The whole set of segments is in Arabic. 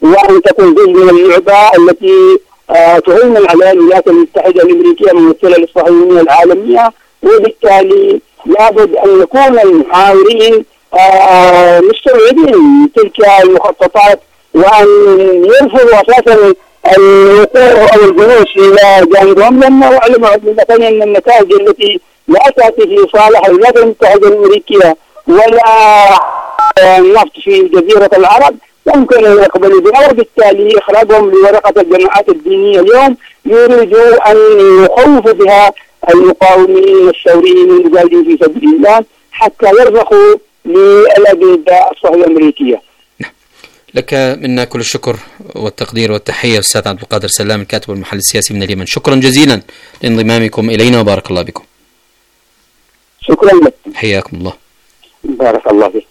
وأن تكون جزء من اللعبة التي تهيمن على الولايات المتحدة الأمريكية ممثلة للصهيونية العالمية. وبالتالي لابد أن يكون المحاورين مستوعبين تلك المخططات، وأن يرفضوا أساسا الوقوع أو الجلوس إلى جانبهم، لأنه يعلم مثلا أن النتائج التي لا تأتي في صالح الولايات المتحدة الأمريكية ولا النفط في جزيرة العرب يمكن أن يقبلوا بها. وبالتالي إخراجهم لورقة الجماعات الدينية اليوم يريدوا أن يخوفوا بها المقاومين الثوريين المجاهدين في سبيل الله حتى يرضخوا للأجندة الصهيونية الأمريكية. لك منا كل الشكر والتقدير والتحية أستاذ عبد القادر سلام الكاتب والمحلل السياسي من اليمن. شكرا جزيلا لانضمامكم إلينا وبارك الله بكم. شكرا لك. حياكم الله. بارك الله فيك.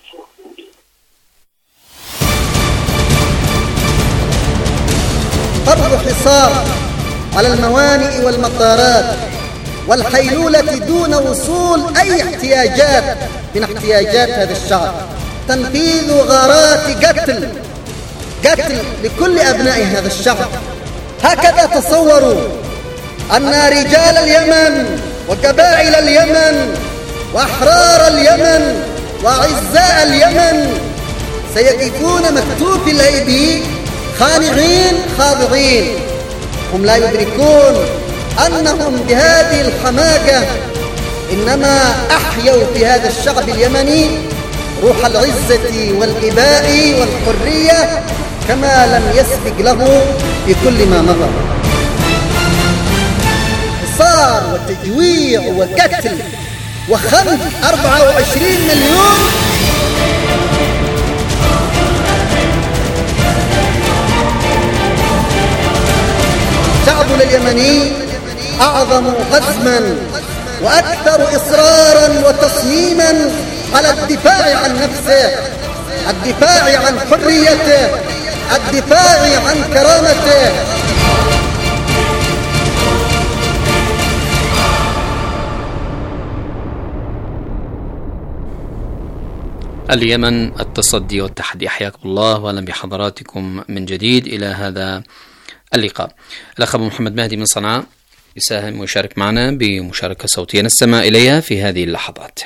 فرض حصار على الموانئ والمطارات والحيلولة دون وصول أي احتياجات من احتياجات هذا الشعب، تنفيذ غارات قتل لكل أبناء هذا الشعب. هكذا تصوروا أن رجال اليمن وقبائل اليمن وأحرار اليمن وأعزاء اليمن سيقفون مكتوف الأيدي خانعين خاضعين. هم لا يدركون أنهم بهذه الحماقة إنما أحيوا في هذا الشعب اليمني روح العزة والإباء والحرية كما لم يسبق له في كل ما مضى. حصار وتجويع وقتل وخنق 24 مليون شعبنا اليمني أعظم عزما وأكثر إصرارا وتصميما على الدفاع عن نفسه، الدفاع عن حريته، الدفاع عن كرامته. اليمن التصدي والتحدي. حياكم الله واهلا بحضراتكم من جديد الى هذا اللقاء. الاخ ابو محمد مهدي من صنعاء يساهم ويشارك معنا بمشاركة صوتية نستمع إليها في هذه اللحظات.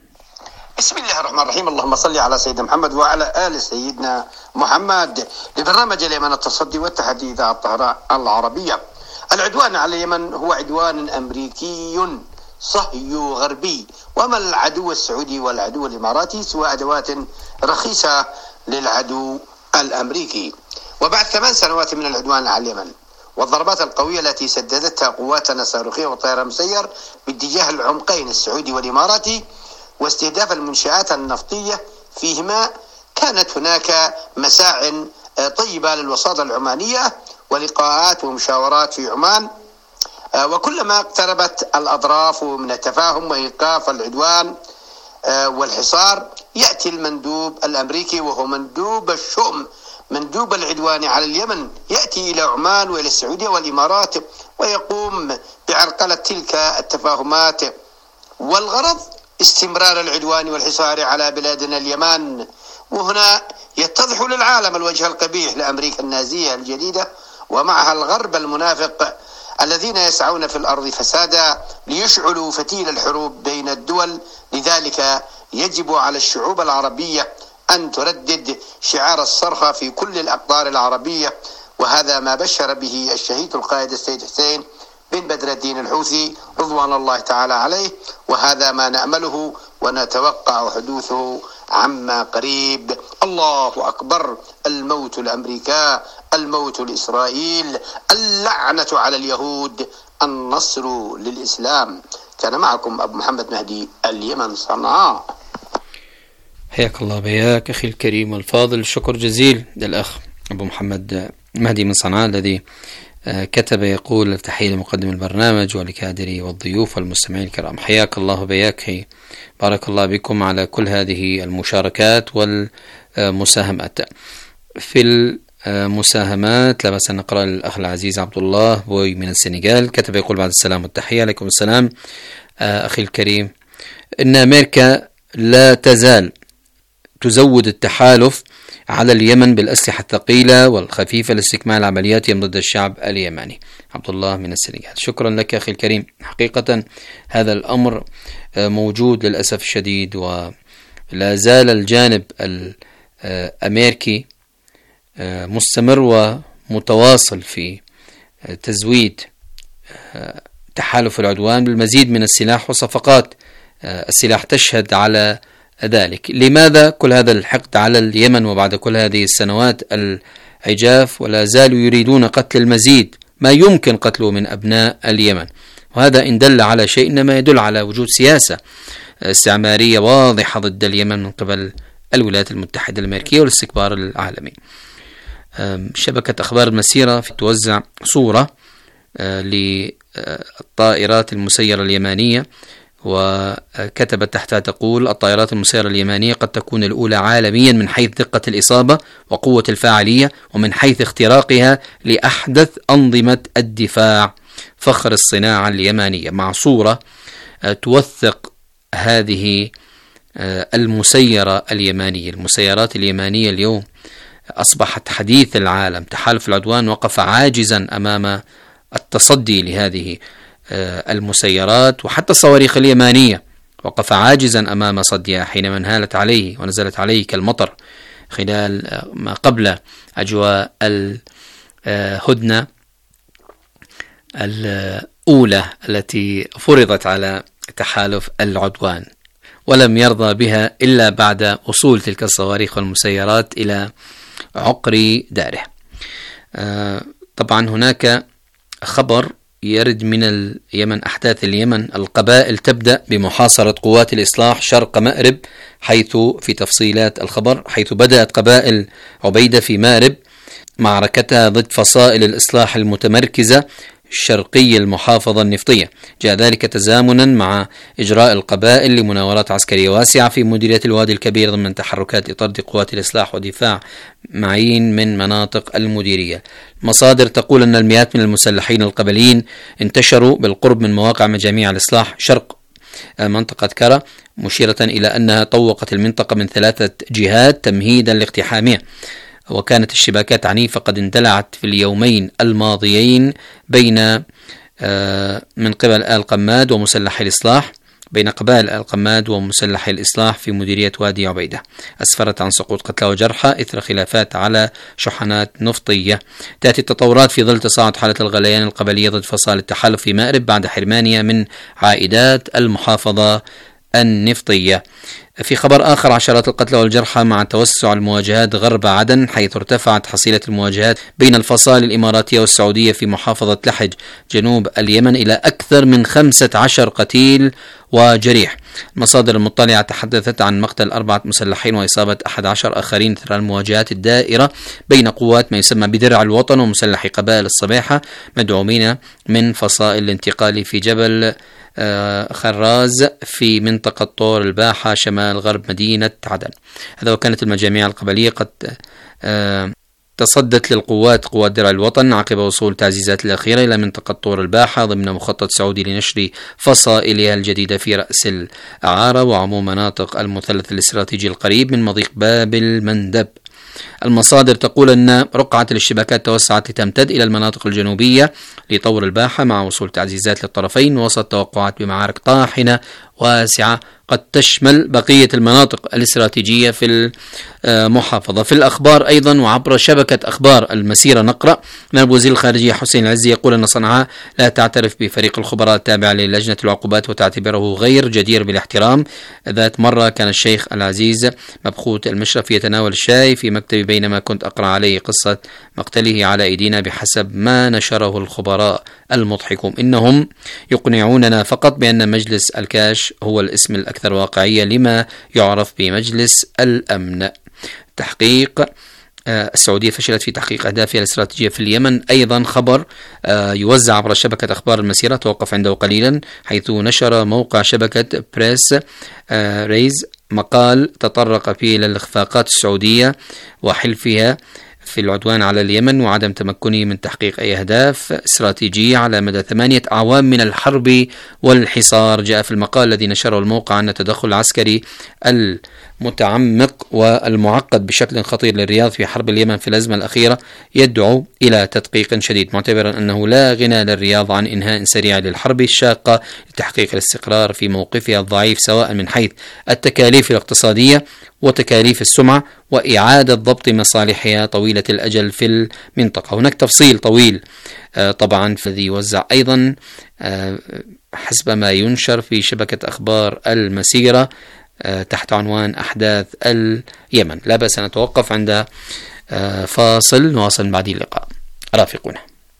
بسم الله الرحمن الرحيم. اللهم صل على سيدنا محمد وعلى آل سيدنا محمد. لبرنامج اليمن التصدي والتحدي إذاعة الطهران العربية. العدوان على اليمن هو عدوان أمريكي صهيو غربي، وما العدو السعودي والعدو الإماراتي سوى أدوات رخيصة للعدو الأمريكي. وبعد 8 سنوات من العدوان على اليمن والضربات القوية التي سددتها قواتنا الصاروخية والطيران المسير باتجاه العمقين السعودي والإماراتي واستهداف المنشآت النفطية فيهما، كانت هناك مساع طيبة للوساطة العمانية ولقاءات ومشاورات في عمان. وكلما اقتربت الأطراف من التفاهم وإيقاف العدوان والحصار يأتي المندوب الأمريكي وهو مندوب الشؤم، مندوب العدوان على اليمن، يأتي إلى عمان وإلى السعودية والإمارات ويقوم بعرقلة تلك التفاهمات، والغرض استمرار العدوان والحصار على بلادنا اليمن. وهنا يتضح للعالم الوجه القبيح لأمريكا النازية الجديدة ومعها الغرب المنافق الذين يسعون في الأرض فسادا ليشعلوا فتيل الحروب بين الدول. لذلك يجب على الشعوب العربية أن تردد شعار الصرخة في كل الأقطار العربية، وهذا ما بشر به الشهيد القائد السيد حسين بن بدر الدين الحوثي رضوان الله تعالى عليه، وهذا ما نأمله ونتوقع حدوثه عما قريب. الله أكبر. الموت لأمريكا، الموت لإسرائيل، اللعنة على اليهود، النصر للإسلام. كان معكم أبو محمد مهدي، اليمن، صنعاء. حياك الله بياك أخي الكريم والفاضل. شكر جزيل للأخ أبو محمد مهدي من صنعاء الذي كتب يقول: تحية لمقدم البرنامج ولكادري والضيوف والمستمعين الكرام. حياك الله بياك، بارك الله بكم على كل هذه المشاركات والمساهمات. في المساهمات لا بأس أن نقرأ الأخ العزيز عبد الله بوي من السنغال، كتب يقول: بعد السلام والتحية. عليكم السلام أخي الكريم. إن أمريكا لا تزال تزود التحالف على اليمن بالأسلحة الثقيلة والخفيفة لاستكمال عملياتهم ضد الشعب اليمني. عبد الله من السنغال. شكرا لك أخي الكريم. حقيقة هذا الأمر موجود للأسف الشديد، ولا زال الجانب الأمريكي مستمر ومتواصل في تزويد تحالف العدوان بالمزيد من السلاح وصفقات السلاح تشهد على ذلك. لماذا كل هذا الحقد على اليمن وبعد كل هذه السنوات العجاف ولا زالوا يريدون قتل المزيد ما يمكن قتله من أبناء اليمن؟ وهذا إن دل على شيء إنما يدل على وجود سياسة استعمارية واضحة ضد اليمن من قبل الولايات المتحدة الأمريكية والاستكبار العالمي. شبكة أخبار المسيرة توزع صورة للطائرات المسيرة اليمانية، وكتبت تحتها تقول: الطائرات المسيرة اليمانية قد تكون الأولى عالميا من حيث دقة الإصابة وقوة الفاعلية، ومن حيث اختراقها لأحدث أنظمة الدفاع، فخر الصناعة اليمانية. مع صورة توثق هذه المسيرة اليمانية. المسيرات اليمانية اليوم أصبحت حديث العالم. تحالف العدوان وقف عاجزا أمام التصدي لهذه المسيرات، وحتى الصواريخ اليمانية وقف عاجزا أمام صدها حينما انهالت عليه ونزلت عليه كالمطر خلال ما قبل أجواء الهدنة الأولى التي فرضت على تحالف العدوان، ولم يرضى بها إلا بعد وصول تلك الصواريخ والمسيرات إلى عقر داره. طبعا هناك خبر يرد من اليمن، أحداث اليمن: القبائل تبدأ بمحاصرة قوات الإصلاح شرق مأرب، حيث في تفصيلات الخبر: حيث بدأت قبائل عبيدة في مأرب معركتها ضد فصائل الإصلاح المتمركزة شرقي المحافظة النفطية. جاء ذلك تزامنا مع إجراء القبائل لمناورات عسكرية واسعة في مديرية الوادي الكبير ضمن تحركات لطرد قوات الإصلاح ودفاع معين من مناطق المديرية. مصادر تقول أن المئات من المسلحين القبليين انتشروا بالقرب من مواقع مجاميع الإصلاح شرق منطقة كرة، مشيرة إلى أنها طوقت المنطقة من 3 جهات تمهيدا لاقتحامها. وكانت الشباكات عنيفة قد اندلعت في اليومين الماضيين بين من قبل آل قماد ومسلحي الإصلاح، بين قبائل آل قماد ومسلحي الإصلاح في مديرية وادي عبيدة، أسفرت عن سقوط قتلى وجرحى إثر خلافات على شحنات نفطية. تأتي التطورات في ظل تصاعد حالة الغليان القبلية ضد فصائل التحالف في مأرب بعد حرمانها من عائدات المحافظة النفطية. في خبر آخر: عشرات القتلى والجرحى مع توسع المواجهات غرب عدن، حيث ارتفعت حصيلة المواجهات بين الفصائل الإماراتية والسعودية في محافظة لحج جنوب اليمن إلى أكثر من 15 قتيل وجريح. المصادر المطلعة تحدثت عن مقتل 4 مسلحين وإصابة 11 آخرين إثر المواجهات الدائرة بين قوات ما يسمى بدرع الوطن ومسلحي قبائل الصبيحة مدعومين من فصائل الانتقالي في جبل خراز في منطقة طور الباحة شمال غرب مدينة عدن. هذا وكانت المجاميع القبلية قد تصدت للقوات درع الوطن عقب وصول تعزيزات الأخيرة إلى منطقة طور الباحة ضمن مخطط سعودي لنشر فصائلها الجديدة في رأس الأعارة وعموم مناطق المثلث الاستراتيجي القريب من مضيق باب المندب. المصادر تقول أن رقعة الاشتباكات توسعت لتمتد إلى المناطق الجنوبية لطور الباحة مع وصول تعزيزات للطرفين، وسط توقعات بمعارك طاحنة واسعة قد تشمل بقية المناطق الاستراتيجية في المحافظة. في الأخبار أيضا وعبر شبكة أخبار المسيرة نقرأ: نائب وزير الخارجية حسين العزي يقول أن صنعاء لا تعترف بفريق الخبراء التابع للجنة العقوبات وتعتبره غير جدير بالاحترام. ذات مرة كان الشيخ العزيز مبخوت المشرف يتناول الشاي في مكتبي بينما كنت أقرأ عليه قصة مقتله على أيدينا بحسب ما نشره الخبراء المضحكون. إنهم يقنعوننا فقط بأن مجلس الكاش هو الاسم الأكثر واقعية لما يعرف بمجلس الأمن. تحقيق: السعودية فشلت في تحقيق أهدافها الاستراتيجية في اليمن. أيضا خبر يوزع عبر شبكة أخبار المسيرة توقف عنده قليلا، حيث نشر موقع شبكة بريس ريز مقال تطرق فيه إلى الإخفاقات السعودية وحلفها في العدوان على اليمن وعدم تمكنه من تحقيق أي أهداف استراتيجية على مدى 8 أعوام من الحرب والحصار. جاء في المقال الذي نشره الموقع أن التدخل العسكري المتعمق والمعقد بشكل خطير للرياض في حرب اليمن في الأزمة الأخيرة يدعو إلى تدقيق شديد، معتبرا أنه لا غنى للرياض عن إنهاء سريع للحرب الشاقة لتحقيق الاستقرار في موقفها الضعيف سواء من حيث التكاليف الاقتصادية وتكاليف السمعة وإعادة ضبط مصالحها طويلة الأجل في المنطقة. هناك تفصيل طويل طبعا الذي يوزع أيضا حسب ما ينشر في شبكة أخبار المسيرة تحت عنوان أحداث اليمن. لا بأس أن نتوقف عند فاصل، نواصل بعد اللقاء، رافقونا.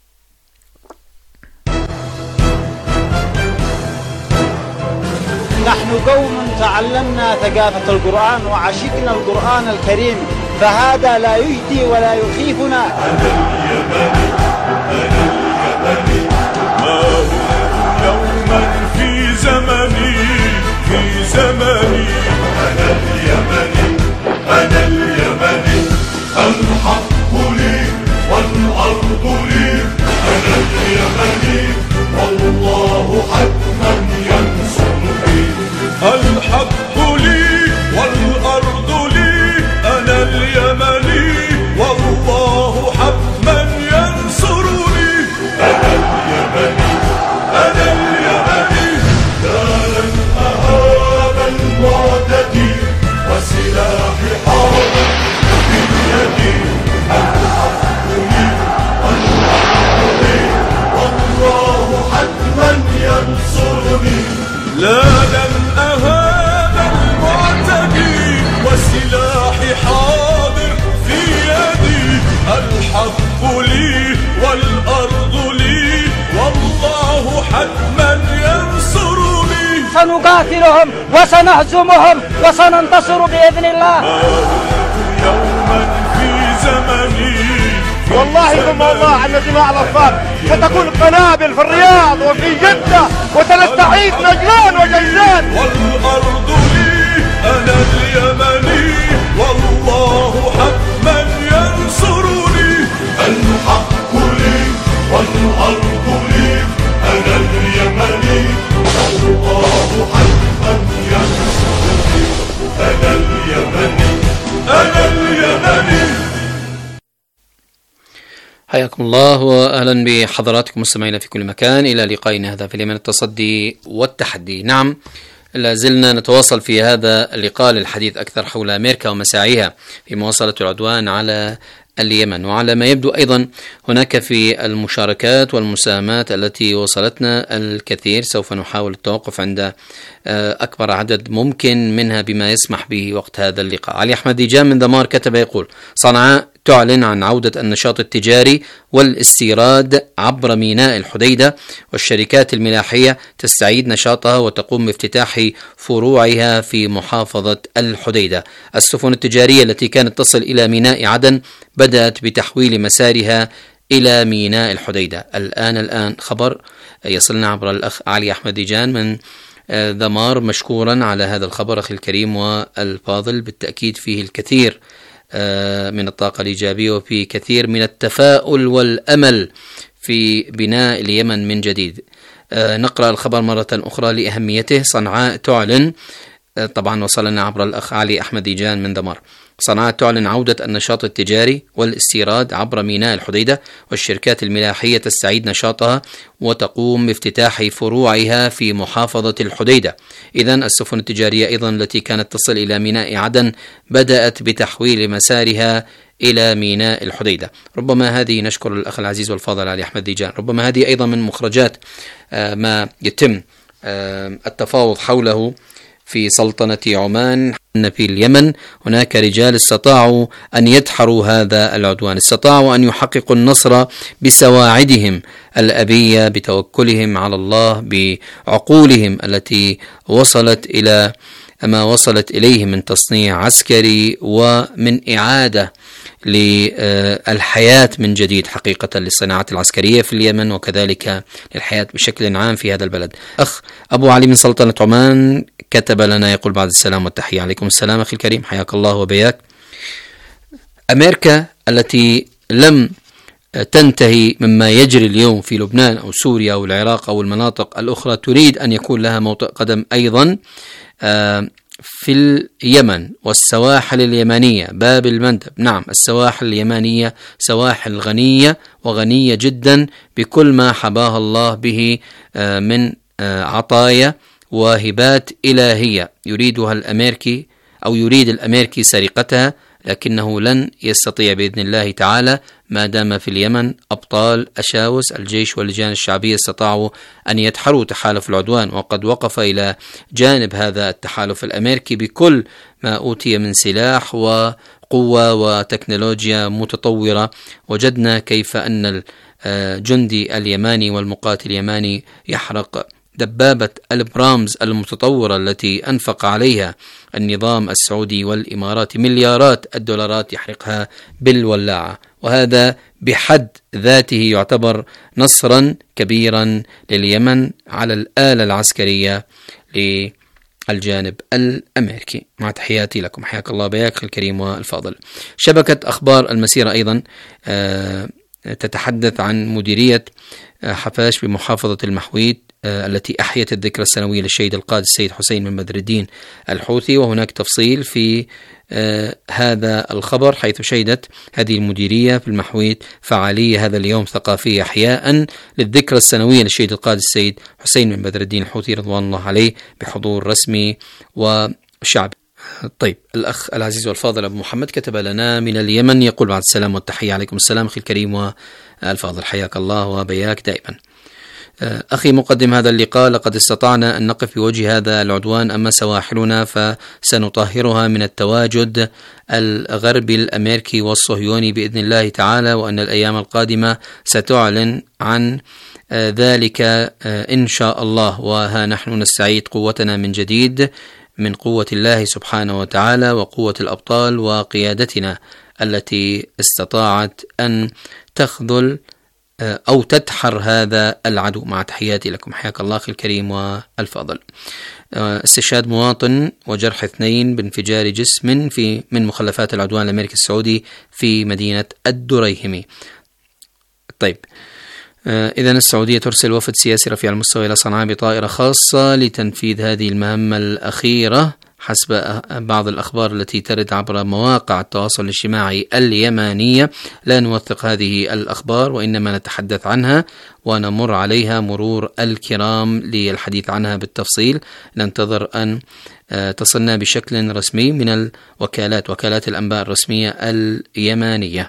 نحن قوم تعلمنا ثقافة القرآن وعشقنا القرآن الكريم، فهذا لا يجدي ولا يخيفنا. ما هو يوما في زمني أنا اليمني الحق لي والأرض لي، أنا اليمني والله حتما ينصرني. الحق لي والأرض لي، أنا اليمني والله حتما ينصرني. أنا اليمني دارا أهاب المعتدي وسلاحي حاضر في يدي. الحق لي والأرض لي والله حتما ينصرني. لا لن أهاب المعتدي وسلاحي حاضر في يدي. الحق لي والأرض لي والله حتما ينصرني. سنقاتلهم وسنهزمهم وسننتصر بإذن الله. يوما في زمني والله ثم والله الذي ما على الأطفال ستكون قنابل في الرياض وفي جدة وسنستعيد نجران وجيزان. والأرض لي أنا اليمني والله حتما ينصرني. الحق لي والأرض لي أنا اليمني والله حتما ينصرني. أنا اليمني حياكم الله وأهلا بحضراتكم مستمعينا في كل مكان إلى لقائنا هذا في اليمن التصدي والتحدي. نعم، لا زلنا نتواصل في هذا اللقاء للحديث أكثر حول أمريكا ومساعيها في مواصلة العدوان على اليمن، وعلى ما يبدو أيضا هناك في المشاركات والمساهمات التي وصلتنا الكثير. سوف نحاول التوقف عند أكبر عدد ممكن منها بما يسمح به وقت هذا اللقاء. علي أحمد ديجان من دمار كتب يقول: صنعاء تعلن عن عودة النشاط التجاري والاستيراد عبر ميناء الحديدة، والشركات الملاحية تستعيد نشاطها وتقوم بافتتاح فروعها في محافظة الحديدة. السفن التجارية التي كانت تصل إلى ميناء عدن بدأت بتحويل مسارها إلى ميناء الحديدة. الآن خبر يصلنا عبر الأخ علي أحمد ديجان من دمار، مشكورا على هذا الخبر أخي الكريم والفاضل. بالتأكيد فيه الكثير من الطاقة الإيجابية وفي كثير من التفاؤل والأمل في بناء اليمن من جديد. نقرأ الخبر مرة أخرى لأهميته. صنعاء تعلن، طبعا وصلنا عبر الأخ علي أحمد ديجان من دمار. صنعاء تعلن عودة النشاط التجاري والاستيراد عبر ميناء الحديدة، والشركات الملاحية تستعيد نشاطها وتقوم بافتتاح فروعها في محافظة الحديدة. إذن السفن التجارية أيضا التي كانت تصل إلى ميناء عدن بدأت بتحويل مسارها إلى ميناء الحديدة. ربما هذه، نشكر الأخ العزيز والفاضل علي أحمد ديجان، ربما هذه أيضا من مخرجات ما يتم التفاوض حوله في سلطنة عمان. في اليمن هناك رجال استطاعوا أن يدحروا هذا العدوان، استطاعوا أن يحققوا النصر بسواعدهم الأبية، بتوكلهم على الله، بعقولهم التي وصلت إلى ما وصلت إليه من تصنيع عسكري ومن إعادة للحياة من جديد حقيقة للصناعة العسكرية في اليمن وكذلك للحياة بشكل عام في هذا البلد. أخ أبو علي من سلطنة عمان كتب لنا يقول: بعد السلام والتحية. عليكم السلام أخي الكريم، حياك الله وبياك. أمريكا التي لم تنتهي مما يجري اليوم في لبنان أو سوريا أو العراق أو المناطق الأخرى تريد أن يكون لها موطئ قدم أيضا في اليمن والسواحل اليمنية، باب المندب. نعم، السواحل اليمنية سواحل غنية وغنية جدا بكل ما حباها الله به من عطايا وهبات إلهية يريدها الأمريكي أو يريد الأمريكي سرقتها، لكنه لن يستطيع بإذن الله تعالى ما دام في اليمن أبطال أشاوس الجيش واللجان الشعبية استطاعوا أن يدحروا تحالف العدوان، وقد وقف إلى جانب هذا التحالف الأمريكي بكل ما أوتي من سلاح وقوة وتكنولوجيا متطورة. وجدنا كيف أن الجندي اليماني والمقاتل اليماني يحرق دبابة البرامز المتطورة التي أنفق عليها النظام السعودي والإماراتي مليارات الدولارات، يحرقها بالولاعة، وهذا بحد ذاته يعتبر نصرا كبيرا لليمن على الآلة العسكرية للجانب الأمريكي. مع تحياتي لكم، حياك الله بياك الكريم والفاضل. شبكة أخبار المسيرة أيضا تتحدث عن مديرية حفاش بمحافظة المحويد التي أحيت الذكرى السنوية للشهيد القائد السيد حسين بن بدر الدين الحوثي، وهناك تفصيل في هذا الخبر، حيث شهدت هذه المديرية في المحويد فعالية هذا اليوم ثقافية إحياء للذكرى السنوية للشهيد القائد السيد حسين بن بدر الدين الحوثي رضوان الله عليه بحضور رسمي وشعبي. طيب، الأخ العزيز والفاضل أبو محمد كتب لنا من اليمن، يقول بعد السلام والتحية عليكم السلام أخي الكريم والفاضل، حياك الله وبياك دائما. أخي مقدم هذا اللقاء، لقد استطعنا أن نقف بوجه هذا العدوان، أما سواحلنا فسنطهرها من التواجد الغربي الأمريكي والصهيوني بإذن الله تعالى، وأن الأيام القادمة ستعلن عن ذلك إن شاء الله. وها نحن نستعيد قوتنا من جديد من قوة الله سبحانه وتعالى وقوة الأبطال وقيادتنا التي استطاعت أن تخذل أو تدحر هذا العدو. مع تحياتي لكم، حياك الله أخي الكريم والفاضل. استشهاد مواطن وجرح 2 بانفجار جسم من مخلفات العدوان الأمريكي السعودي في مدينة الدريهمي. طيب، إذن السعودية ترسل وفد سياسي رفيع المستوى إلى صنعاء بطائرة خاصة لتنفيذ هذه المهمة الأخيرة حسب بعض الأخبار التي ترد عبر مواقع التواصل الاجتماعي اليمانية. لا نوثق هذه الأخبار وإنما نتحدث عنها ونمر عليها مرور الكرام للحديث عنها بالتفصيل. ننتظر أن تصلنا بشكل رسمي من وكالات الأنباء الرسمية اليمانية.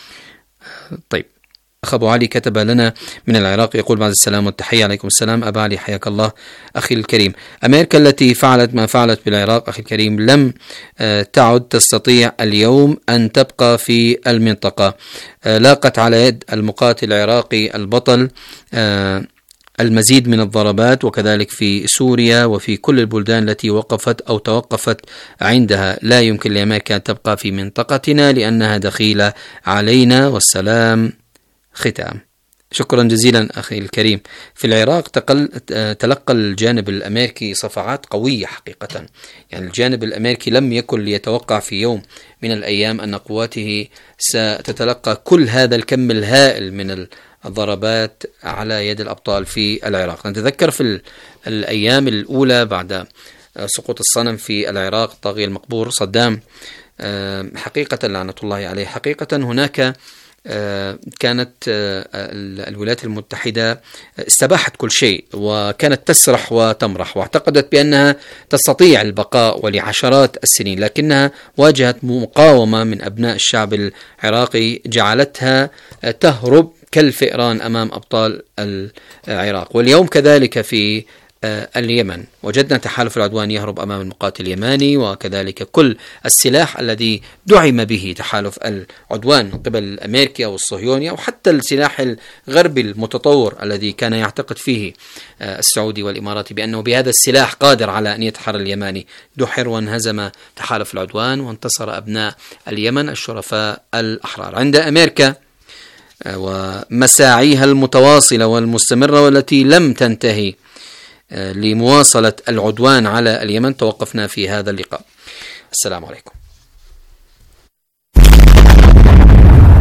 طيب، أخ أبو علي كتب لنا من العراق، يقول بعد السلام والتحية عليكم السلام أبا علي، حياك الله أخي الكريم. أمريكا التي فعلت ما فعلت بالعراق أخي الكريم لم تعد تستطيع اليوم أن تبقى في المنطقة. لاقت على يد المقاتل العراقي البطل المزيد من الضربات، وكذلك في سوريا وفي كل البلدان التي وقفت أو توقفت عندها. لا يمكن لأمريكا أن تبقى في منطقتنا لأنها دخيلة علينا، والسلام ختام. شكرا جزيلا أخي الكريم. في العراق تلقى الجانب الأمريكي صفعات قوية حقيقة، يعني الجانب الأمريكي لم يكن ليتوقع في يوم من الأيام أن قواته ستتلقى كل هذا الكم الهائل من الضربات على يد الأبطال في العراق. نتذكر في الأيام الأولى بعد سقوط الصنم في العراق الطاغية المقبور صدام، حقيقة لعنة الله عليه، حقيقة هناك كانت الولايات المتحدة استباحت كل شيء، وكانت تسرح وتمرح، واعتقدت بأنها تستطيع البقاء ولعشرات السنين، لكنها واجهت مقاومة من أبناء الشعب العراقي جعلتها تهرب كالفئران أمام أبطال العراق. واليوم كذلك في اليمن وجدنا تحالف العدوان يهرب أمام المقاتل اليماني، وكذلك كل السلاح الذي دعم به تحالف العدوان من قبل الأمريكي أو الصهيوني، أو حتى السلاح الغربي المتطور الذي كان يعتقد فيه السعودي والإماراتي بأنه بهذا السلاح قادر على أن يدحر اليماني، دحر وانهزم تحالف العدوان وانتصر أبناء اليمن الشرفاء الأحرار. عند أمريكا ومساعيها المتواصلة والمستمرة والتي لم تنتهي لمواصلة العدوان على اليمن، توقفنا في هذا اللقاء. السلام عليكم.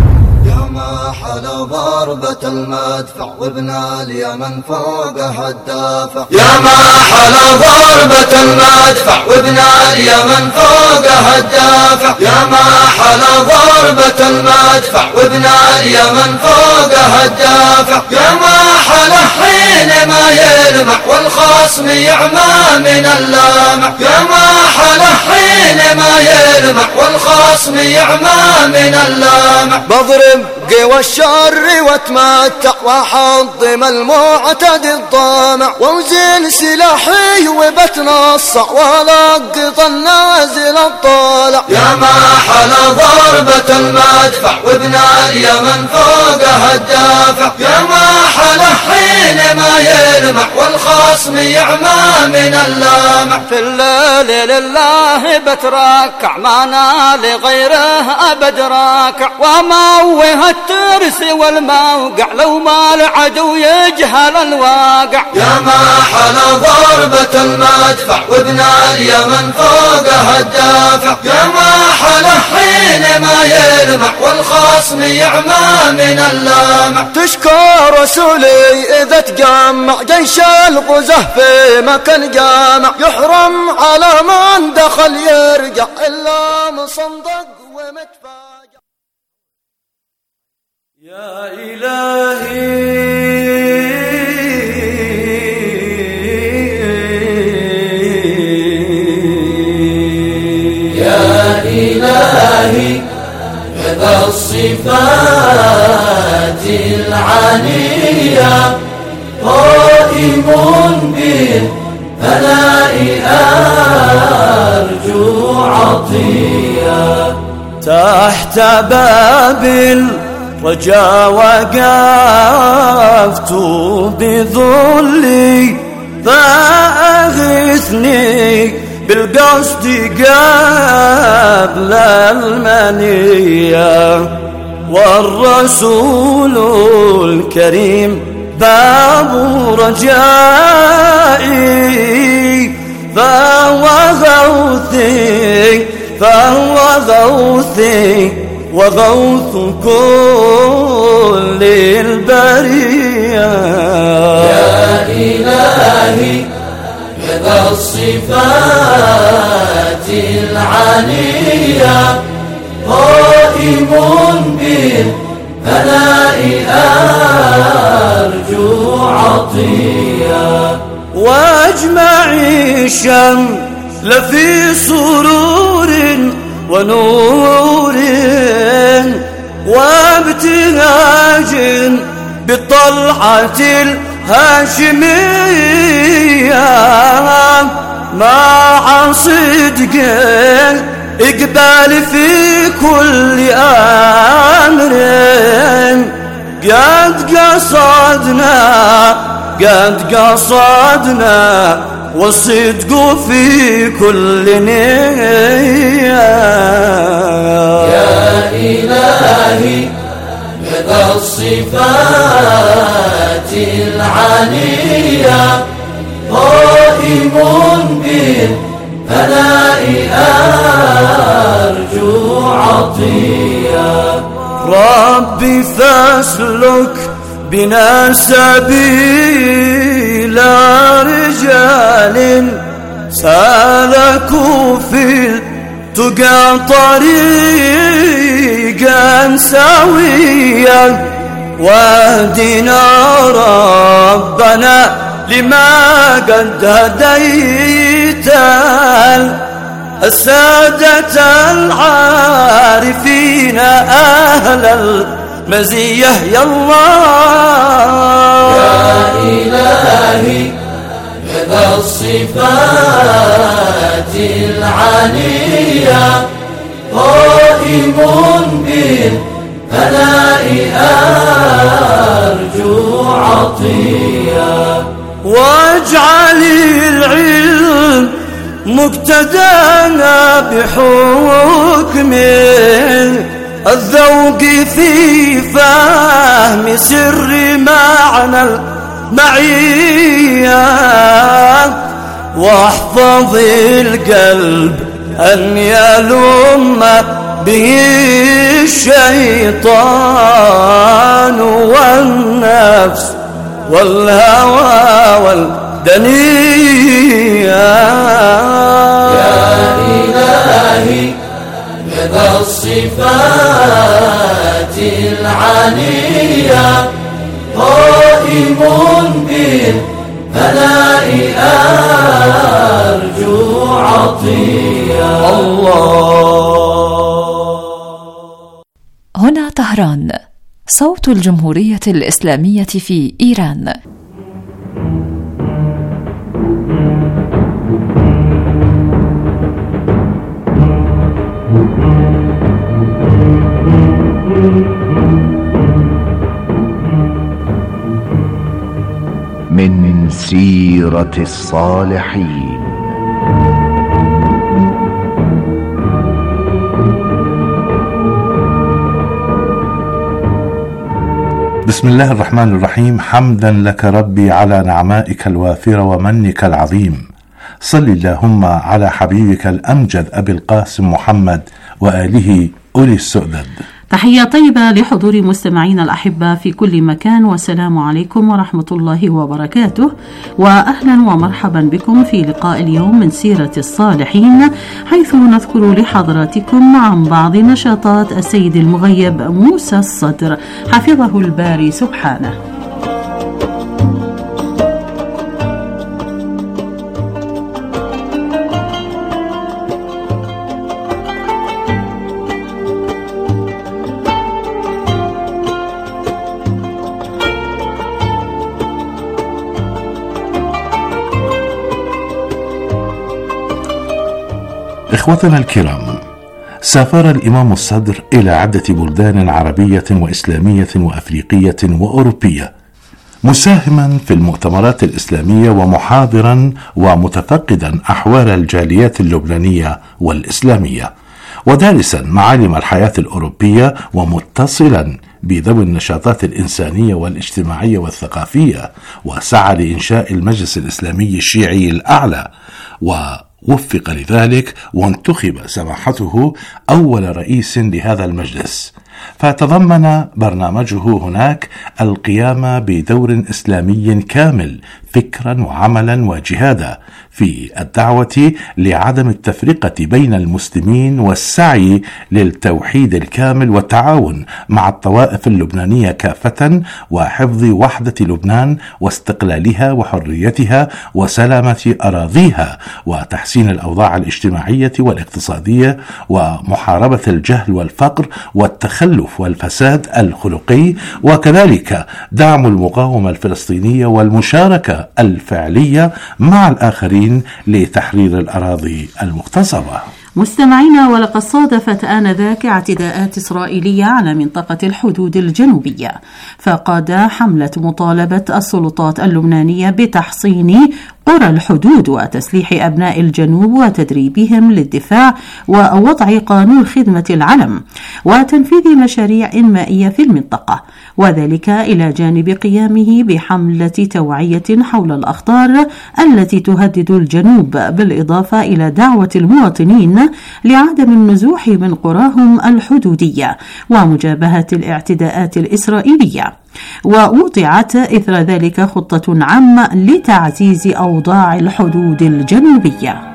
يا ما حلا ضربة المدفع وابن اليمن فوقها الدافع. يا ما حلا ضربة المدفع وابن اليمن فوقها الدافع. يا ما حلا ضربة المدفع وابن اليمن فوقها الدافع. يا ما حلا حين ما يلمع والخصم يعمى من اللامع. يا ما حلا حين ما يلمع والخصم يعمى من اللامع. بضرب قوى الشر واتمتع واحطم المعتد الطامع. ووزن سلاحي وبتنصع ولقط النازل الطالع. يا ما حلا ضربة المدفع وابن اليمن فوقها الدافع. يا ما حلا حين ما يلمع والخصم يعمى من اللامع. في الليل لله بتراكع ما نال غيره أبد راكع. وموه الترس والموقع لو ما العدو يجهل الواقع. يا ما حلا ضربة المدفع وابن اليمن فوقها الدافع. يا ما حلا حين ما يلمع والخصم يعمى من اللامع. تشكر رسولي إذا تجمع جيش الغزة في مكان جامع. يحرم على من دخل يرجع إلا مصندق ومتفاجع. يا إلهي يا إلهي بذا الصفات العالية قائم بالثناء أرجو عطية. تحت باب الرجا وقفت بذلي فأغثني بالقصد قبل المنية. والرسول الكريم باب رجائي فهو غوثي فهو غوثي وغوث كل البرية. يا إلهي بذا الصفات العالية قائم بالثناء أرجو عطية. واجمع الشمل في سرور ونور وابتهاج بالطلعة الهاشمية مع صدق إقبال في كل أمر. قد قصدنا والصدق في كل نية. يا إلهي بذا الصفات العالية قائم بالثناء أرجو عطية. ربي فاسلك بنا سبيل رجال سالكوا في التقى طريقا سويا. واهدنا ربنا لما قد هديت السادة العارفين أهل المزية. يا الله يا إلهي بذا الصفات العالية قائم بالثناء أرجو عطية. واجعل العلم مقتدانا بحكمه الذوق في فهم سر معنى المعية. واحفظ القلب أن يلم به الشيطان والنفس والهوى والدنيا. يا إلهي لدى الصفات العالية قائم بالبلاء أرجو عطية. هنا طهران، صوت الجمهورية الإسلامية في إيران. من سيرة الصالحين. بسم الله الرحمن الرحيم. حمدا لك ربي على نعمائك الوافرة ومنك العظيم. صل اللهم على حبيبك الأمجد أبي القاسم محمد وآله أولي السؤدد. تحية طيبة لحضور مستمعينا الأحبة في كل مكان، والسلام عليكم ورحمة الله وبركاته، وأهلا ومرحبا بكم في لقاء اليوم من سيرة الصالحين، حيث نذكر لحضراتكم عن بعض نشاطات السيد المغيب موسى الصدر حفظه الباري سبحانه. إخوتنا الكرام، سافر الإمام الصدر إلى عدة بلدان عربية وإسلامية وأفريقية وأوروبية، مساهما في المؤتمرات الإسلامية ومحاضرا ومتفقدا أحوال الجاليات اللبنانية والإسلامية، ودارسا معالم الحياة الأوروبية ومتصلا بذوي النشاطات الإنسانية والاجتماعية والثقافية، وسعى لإنشاء المجلس الإسلامي الشيعي الأعلى، ووفق لذلك وانتخب سماحته أول رئيس لهذا المجلس. فتضمن برنامجه هناك القيام بدور إسلامي كامل فكرا وعملا وجهادا في الدعوة لعدم التفرقة بين المسلمين والسعي للتوحيد الكامل والتعاون مع الطوائف اللبنانية كافة، وحفظ وحدة لبنان واستقلالها وحريتها وسلامة أراضيها، وتحسين الأوضاع الاجتماعية والاقتصادية، ومحاربة الجهل والفقر والتخلف والفساد الخلقي، وكذلك دعم المقاومة الفلسطينية والمشاركة الفعلية مع الآخرين لتحرير الأراضي المغتصبة. مستمعينا، ولقد صادفت آنذاك اعتداءات إسرائيلية على منطقة الحدود الجنوبية، فقاد حملة مطالبة السلطات اللبنانية بتحصين قرى الحدود وتسليح أبناء الجنوب وتدريبهم للدفاع ووضع قانون خدمة العلم وتنفيذ مشاريع إنمائية في المنطقة، وذلك إلى جانب قيامه بحملة توعية حول الأخطار التي تهدد الجنوب، بالإضافة إلى دعوة المواطنين لعدم النزوح من قراهم الحدودية ومجابهة الاعتداءات الإسرائيلية. ووضعت إثر ذلك خطة عامة لتعزيز أوضاع الحدود الجنوبية.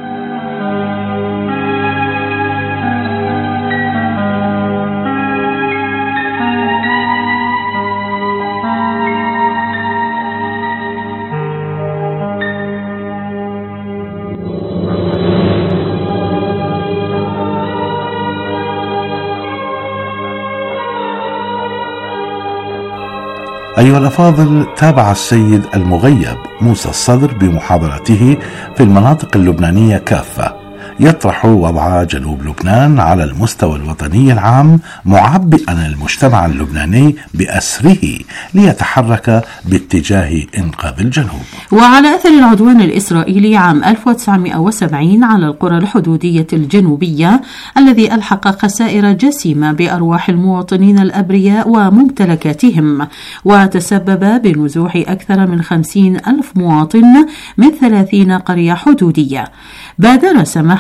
أيها الأفاضل، تابع السيد المغيب موسى الصدر بمحاضرته في المناطق اللبنانية كافة يطرح وضع جنوب لبنان على المستوى الوطني العام، معبئا المجتمع اللبناني بأسره ليتحرك باتجاه إنقاذ الجنوب. وعلى أثر العدوان الإسرائيلي عام 1970 على القرى الحدودية الجنوبية الذي ألحق خسائر جسيمة بأرواح المواطنين الأبرياء وممتلكاتهم، وتسبب بنزوح أكثر من 50,000 مواطن من 30 قرية حدودية، بادر سماحة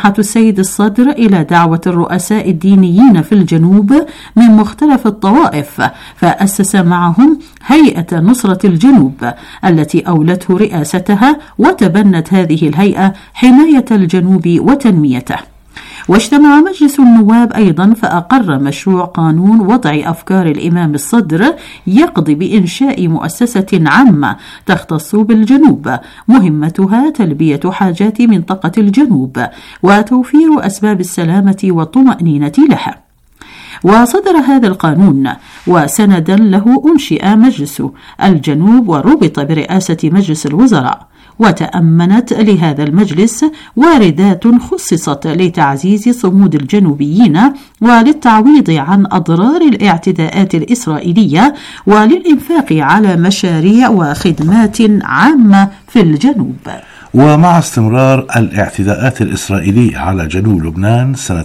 سماحة السيد الصدر إلى دعوة الرؤساء الدينيين في الجنوب من مختلف الطوائف، فأسس معهم هيئة نصرة الجنوب التي أولته رئاستها، وتبنت هذه الهيئة حماية الجنوب وتنميته. واجتمع مجلس النواب أيضا فأقر مشروع قانون وضع أفكار الإمام الصدر يقضي بإنشاء مؤسسة عامة تختص بالجنوب مهمتها تلبية حاجات منطقة الجنوب وتوفير أسباب السلامة والطمأنينة لها. وصدر هذا القانون وسندا له أنشئ مجلس الجنوب وربط برئاسة مجلس الوزراء، وتأمنت لهذا المجلس واردات خصصت لتعزيز صمود الجنوبيين وللتعويض عن أضرار الاعتداءات الإسرائيلية وللإنفاق على مشاريع وخدمات عامة في الجنوب. ومع استمرار الاعتداءات الإسرائيلية على جنوب لبنان سنة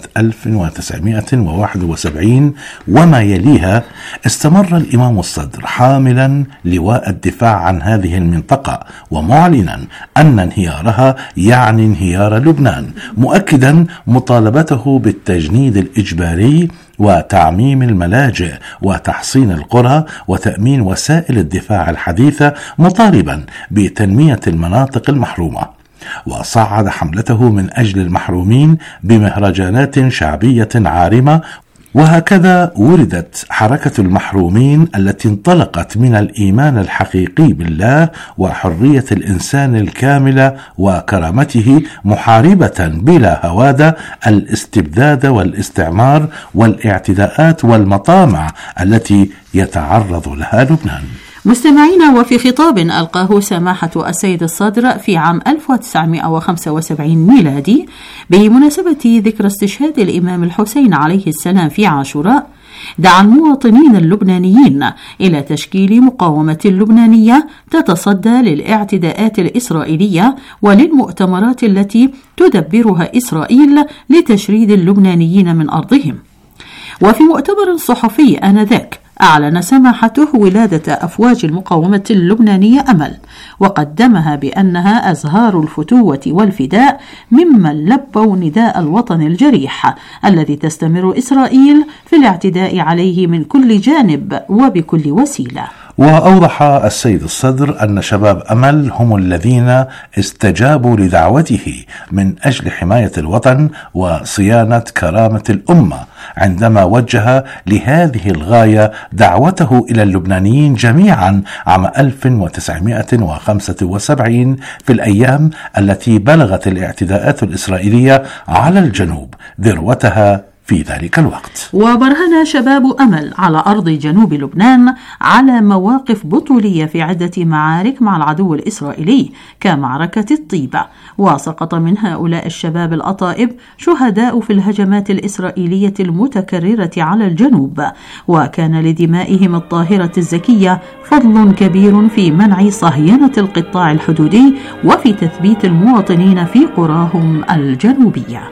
1971 وما يليها، استمر الإمام الصدر حاملا لواء الدفاع عن هذه المنطقة ومعلنا أن انهيارها يعني انهيار لبنان، مؤكدا مطالبته بالتجنيد الإجباري وتعميم الملاجئ وتحصين القرى وتأمين وسائل الدفاع الحديثة، مطالبا بتنمية المناطق المحرومة. وصعد حملته من أجل المحرومين بمهرجانات شعبية عارمة، وهكذا ولدت حركة المحرومين التي انطلقت من الإيمان الحقيقي بالله وحرية الإنسان الكاملة وكرامته، محاربة بلا هوادة الاستبداد والاستعمار والاعتداءات والمطامع التي يتعرض لها لبنان. مستمعين، وفي خطاب ألقاه سماحة السيد الصدر في عام 1975 ميلادي بمناسبة ذكرى استشهاد الإمام الحسين عليه السلام في عاشوراء، دعا المواطنين اللبنانيين إلى تشكيل مقاومة لبنانية تتصدى للاعتداءات الإسرائيلية وللمؤتمرات التي تدبرها إسرائيل لتشريد اللبنانيين من أرضهم. وفي مؤتمر صحفي آنذاك أعلن سماحته ولادة أفواج المقاومة اللبنانية أمل، وقدمها بأنها أزهار الفتوة والفداء ممن لبوا نداء الوطن الجريح الذي تستمر إسرائيل في الاعتداء عليه من كل جانب وبكل وسيلة. وأوضح السيد الصدر أن شباب أمل هم الذين استجابوا لدعوته من أجل حماية الوطن وصيانة كرامة الأمة، عندما وجه لهذه الغاية دعوته إلى اللبنانيين جميعا عام 1975 في الأيام التي بلغت الاعتداءات الإسرائيلية على الجنوب ذروتها في ذلك الوقت. وبرهن شباب أمل على أرض جنوب لبنان على مواقف بطولية في عدة معارك مع العدو الإسرائيلي كمعركة الطيبة، وسقط من هؤلاء الشباب الأطائب شهداء في الهجمات الإسرائيلية المتكررة على الجنوب، وكان لدمائهم الطاهرة الزكية فضل كبير في منع صهيونة القطاع الحدودي وفي تثبيت المواطنين في قراهم الجنوبية.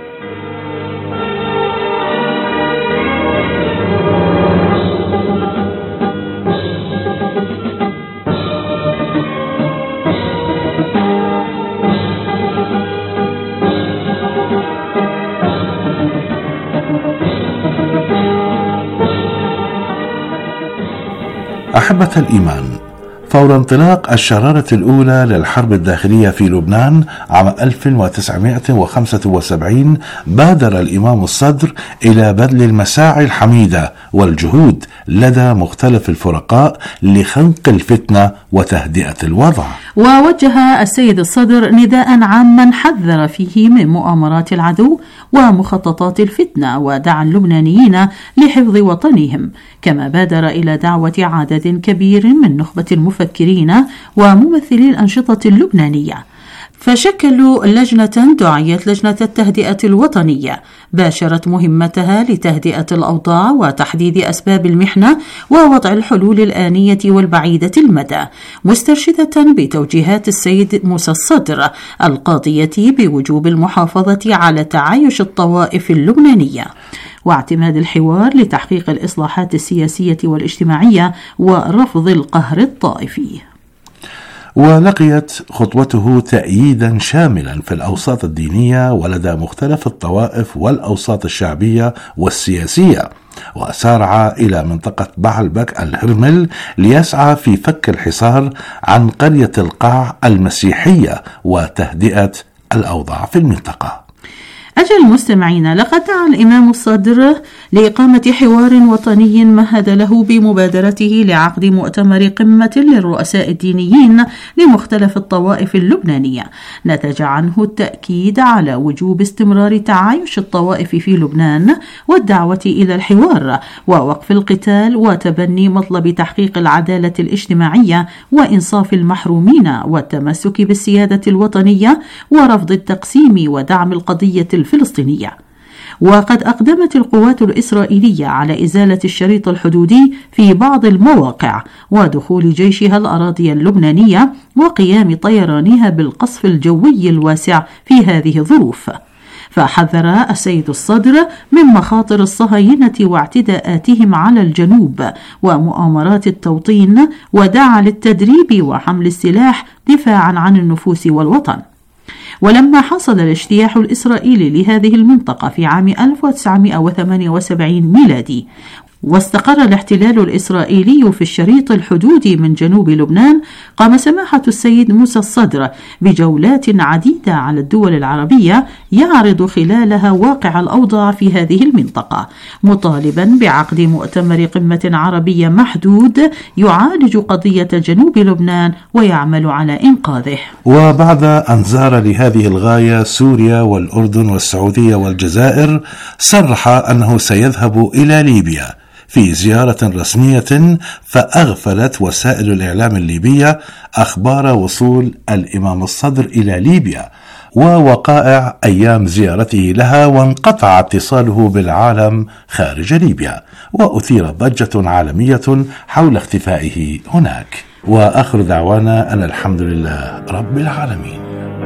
أحبة الإيمان، فور انطلاق الشرارة الأولى للحرب الداخلية في لبنان عام 1975 بادر الإمام الصدر إلى بذل المساعي الحميدة والجهود لدى مختلف الفرقاء لخنق الفتنة وتهدئة الوضع. ووجه السيد الصدر نداء عاما حذر فيه من مؤامرات العدو ومخططات الفتنة، ودعا اللبنانيين لحفظ وطنهم، كما بادر إلى دعوة عدد كبير من نخبة المفكرين وممثلي الأنشطة اللبنانية، فشكلوا لجنة دعيت لجنة التهدئة الوطنية باشرت مهمتها لتهدئة الأوضاع وتحديد أسباب المحنة ووضع الحلول الآنية والبعيدة المدى، مسترشدة بتوجيهات السيد موسى الصدر القاضية بوجوب المحافظة على تعايش الطوائف اللبنانية واعتماد الحوار لتحقيق الإصلاحات السياسية والاجتماعية ورفض القهر الطائفي. ولقيت خطوته تأييدا شاملا في الأوساط الدينية ولدى مختلف الطوائف والأوساط الشعبية والسياسية، وسارع إلى منطقة بعلبك الهرمل ليسعى في فك الحصار عن قرية القاع المسيحية وتهدئة الأوضاع في المنطقة. أجل المستمعين، لقد دعا الإمام الصدر لإقامة حوار وطني مهد له بمبادرته لعقد مؤتمر قمة للرؤساء الدينيين لمختلف الطوائف اللبنانية، نتج عنه التأكيد على وجوب استمرار تعايش الطوائف في لبنان والدعوة إلى الحوار ووقف القتال وتبني مطلب تحقيق العدالة الاجتماعية وإنصاف المحرومين والتمسك بالسيادة الوطنية ورفض التقسيم ودعم القضية الفلسطينية. وقد أقدمت القوات الإسرائيلية على إزالة الشريط الحدودي في بعض المواقع ودخول جيشها الأراضي اللبنانية وقيام طيرانها بالقصف الجوي الواسع في هذه الظروف. فحذر السيد الصدر من مخاطر الصهاينة واعتداءاتهم على الجنوب ومؤامرات التوطين، ودعا للتدريب وحمل السلاح دفاعا عن النفوس والوطن. ولما حصل الاجتياح الإسرائيلي لهذه المنطقة في عام 1978 ميلادي واستقر الاحتلال الإسرائيلي في الشريط الحدودي من جنوب لبنان، قام سماحة السيد موسى الصدر بجولات عديدة على الدول العربية يعرض خلالها واقع الأوضاع في هذه المنطقة، مطالبا بعقد مؤتمر قمة عربية محدود يعالج قضية جنوب لبنان ويعمل على إنقاذه. وبعد أن زار لهذه الغاية سوريا والأردن والسعودية والجزائر، صرح أنه سيذهب إلى ليبيا في زيارة رسمية، فأغفلت وسائل الإعلام الليبية أخبار وصول الإمام الصدر إلى ليبيا ووقائع أيام زيارته لها، وانقطع اتصاله بالعالم خارج ليبيا، وأثيرت ضجة عالمية حول اختفائه هناك. وآخر دعوانا أن الحمد لله رب العالمين.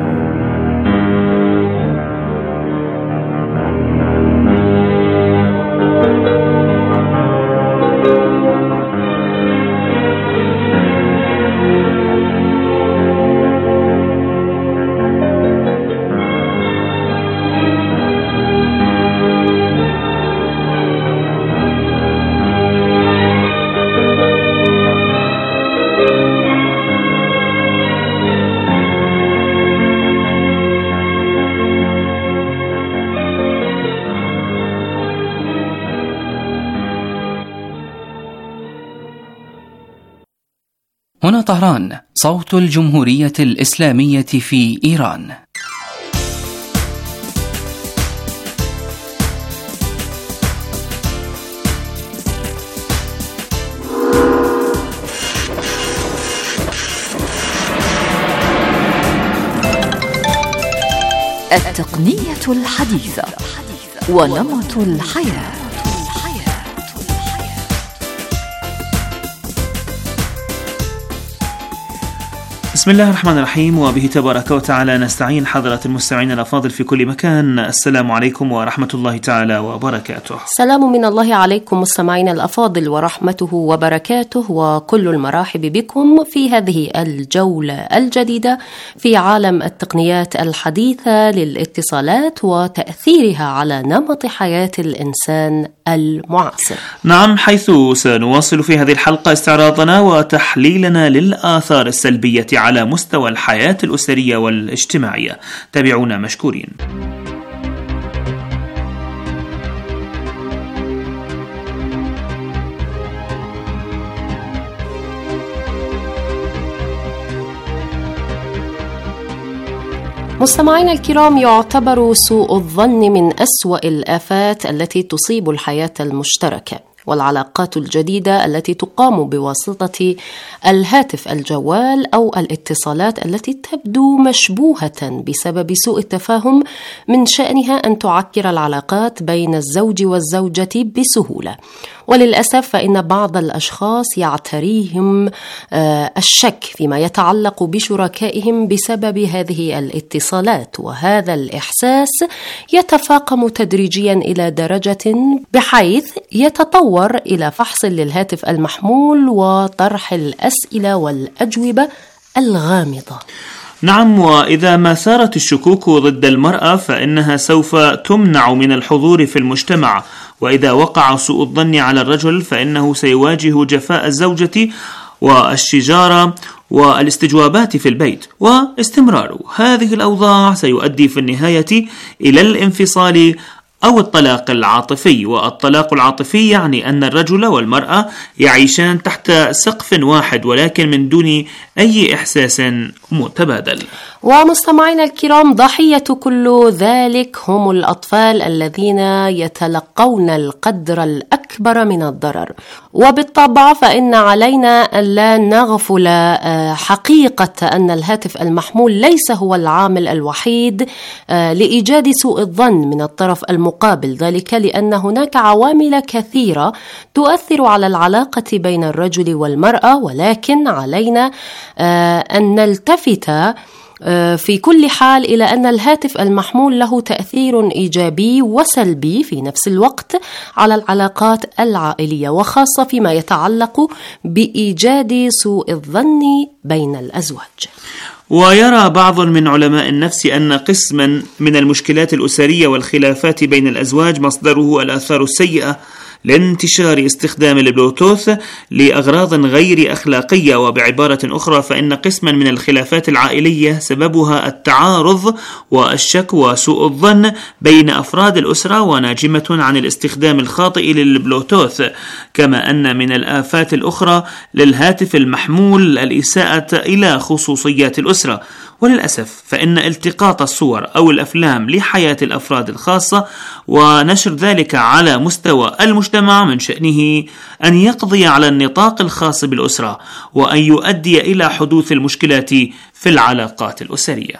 هنا طهران، صوت الجمهورية الإسلامية في إيران. التقنية الحديثة ونمط الحياة. بسم الله الرحمن الرحيم، وبه تبارك وتعالى نستعين. حضرة المستمعين الأفاضل في كل مكان، السلام عليكم ورحمة الله تعالى وبركاته. سلام من الله عليكم مستمعين الأفاضل ورحمته وبركاته، وكل المرحب بكم في هذه الجولة الجديدة في عالم التقنيات الحديثة للاتصالات وتأثيرها على نمط حياة الإنسان المعاصر. نعم، حيث سنواصل في هذه الحلقة استعراضنا وتحليلنا للآثار السلبية على مستوى الحياة الأسرية والاجتماعية. تابعونا مشكورين. مستمعينا الكرام، يعتبر سوء الظن من أسوأ الآفات التي تصيب الحياة المشتركة والعلاقات الجديدة التي تقام بواسطة الهاتف الجوال أو الاتصالات التي تبدو مشبوهة بسبب سوء التفاهم من شأنها أن تعكر العلاقات بين الزوج والزوجة بسهولة. وللأسف فإن بعض الأشخاص يعتريهم الشك فيما يتعلق بشركائهم بسبب هذه الاتصالات، وهذا الإحساس يتفاقم تدريجيا إلى درجة بحيث يتطور إلى فحص للهاتف المحمول وطرح الأسئلة والأجوبة الغامضة. نعم، وإذا ما ثارت الشكوك ضد المرأة فإنها سوف تمنع من الحضور في المجتمع، وإذا وقع سوء الظن على الرجل فإنه سيواجه جفاء الزوجة والشجارة والاستجوابات في البيت، واستمرار هذه الأوضاع سيؤدي في النهاية إلى الانفصال أو الطلاق العاطفي. والطلاق العاطفي يعني أن الرجل والمرأة يعيشان تحت سقف واحد ولكن من دون أي إحساس متبادل. ومستمعينا الكرام، ضحية كل ذلك هم الأطفال الذين يتلقون القدر الأكبر من الضرر. وبالطبع فإن علينا أن لا نغفل حقيقة أن الهاتف المحمول ليس هو العامل الوحيد لإيجاد سوء الظن من الطرف المقابل، ذلك لأن هناك عوامل كثيرة تؤثر على العلاقة بين الرجل والمرأة، ولكن علينا أن نلتفت في كل حال إلى أن الهاتف المحمول له تأثير إيجابي وسلبي في نفس الوقت على العلاقات العائلية، وخاصة فيما يتعلق بإيجاد سوء الظن بين الأزواج. ويرى بعض من علماء النفس أن قسما من المشكلات الأسرية والخلافات بين الأزواج مصدره الآثار السيئة لانتشار استخدام البلوتوث لأغراض غير أخلاقية. وبعبارة أخرى فإن قسما من الخلافات العائلية سببها التعارض والشك وسوء الظن بين أفراد الأسرة وناجمة عن الاستخدام الخاطئ للبلوتوث. كما أن من الآفات الأخرى للهاتف المحمول الإساءة إلى خصوصيات الأسرة. وللأسف فإن التقاط الصور أو الأفلام لحياة الأفراد الخاصة ونشر ذلك على مستوى المجتمع من شأنه أن يقضي على النطاق الخاص بالأسرة وأن يؤدي إلى حدوث المشكلات في العلاقات الأسرية.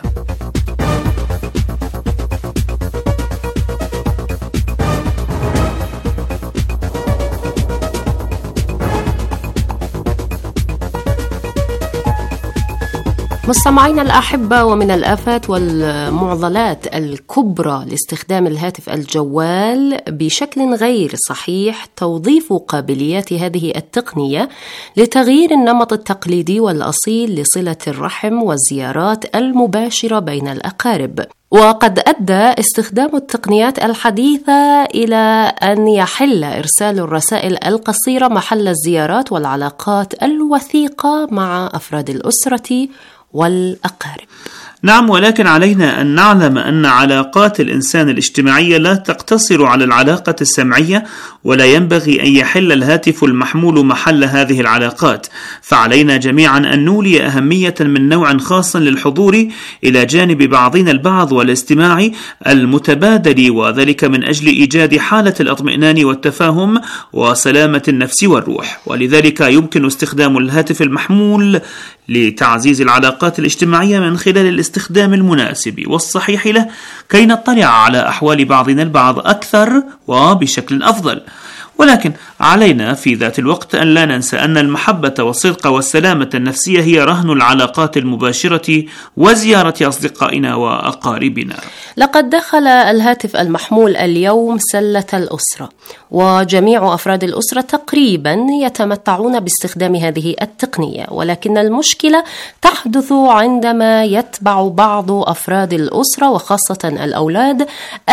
مستمعينا الأحبة، ومن الآفات والمعضلات الكبرى لاستخدام الهاتف الجوال بشكل غير صحيح توظيف قابليات هذه التقنية لتغيير النمط التقليدي والأصيل لصلة الرحم والزيارات المباشرة بين الأقارب. وقد أدى استخدام التقنيات الحديثة إلى أن يحل إرسال الرسائل القصيرة محل الزيارات والعلاقات الوثيقة مع أفراد الأسرة والأقارب. نعم، ولكن علينا أن نعلم أن علاقات الإنسان الاجتماعية لا تقتصر على العلاقة السمعية، ولا ينبغي أن يحل الهاتف المحمول محل هذه العلاقات. فعلينا جميعا أن نولي أهمية من نوع خاص للحضور إلى جانب بعضنا البعض والاستماع المتبادل، وذلك من أجل إيجاد حالة الاطمئنان والتفاهم وسلامة النفس والروح. ولذلك يمكن استخدام الهاتف المحمول لتعزيز العلاقات الاجتماعية من خلال الاستخدام المناسب والصحيح له كي نطلع على أحوال بعضنا البعض أكثر وبشكل أفضل. ولكن علينا في ذات الوقت أن لا ننسى أن المحبة والصدق والسلامة النفسية هي رهن العلاقات المباشرة وزيارة أصدقائنا وأقاربنا. لقد دخل الهاتف المحمول اليوم سلة الأسرة، وجميع أفراد الأسرة تقريبا يتمتعون باستخدام هذه التقنية، ولكن المشكلة تحدث عندما يتبع بعض أفراد الأسرة وخاصة الأولاد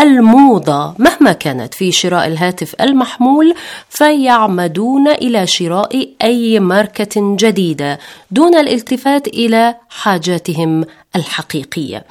الموضة مهما كانت في شراء الهاتف المحمول، فيعمدون إلى شراء أي ماركة جديدة دون الالتفات إلى حاجاتهم الحقيقية.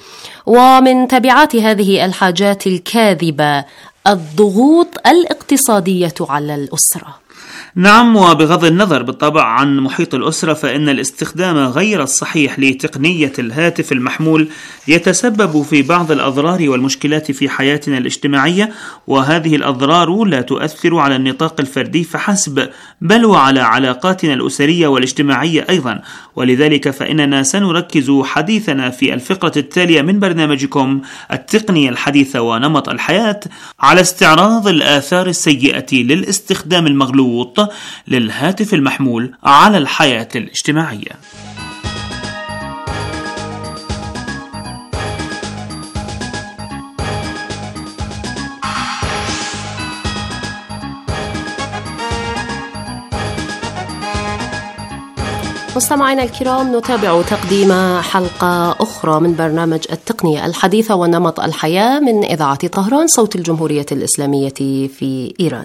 ومن تبعات هذه الحاجات الكاذبة الضغوط الاقتصادية على الأسرة. نعم، وبغض النظر بالطبع عن محيط الأسرة فإن الاستخدام غير الصحيح لتقنية الهاتف المحمول يتسبب في بعض الأضرار والمشكلات في حياتنا الاجتماعية، وهذه الأضرار لا تؤثر على النطاق الفردي فحسب بل وعلى علاقاتنا الأسرية والاجتماعية أيضا. ولذلك فإننا سنركز حديثنا في الفقرة التالية من برنامجكم التقنية الحديثة ونمط الحياة على استعراض الآثار السيئة للاستخدام المغلوط للهاتف المحمول على الحياة الاجتماعية. مستمعينا الكرام، نتابع تقديم حلقة أخرى من برنامج التقنية الحديثة ونمط الحياة من إذاعة طهران صوت الجمهورية الإسلامية في إيران.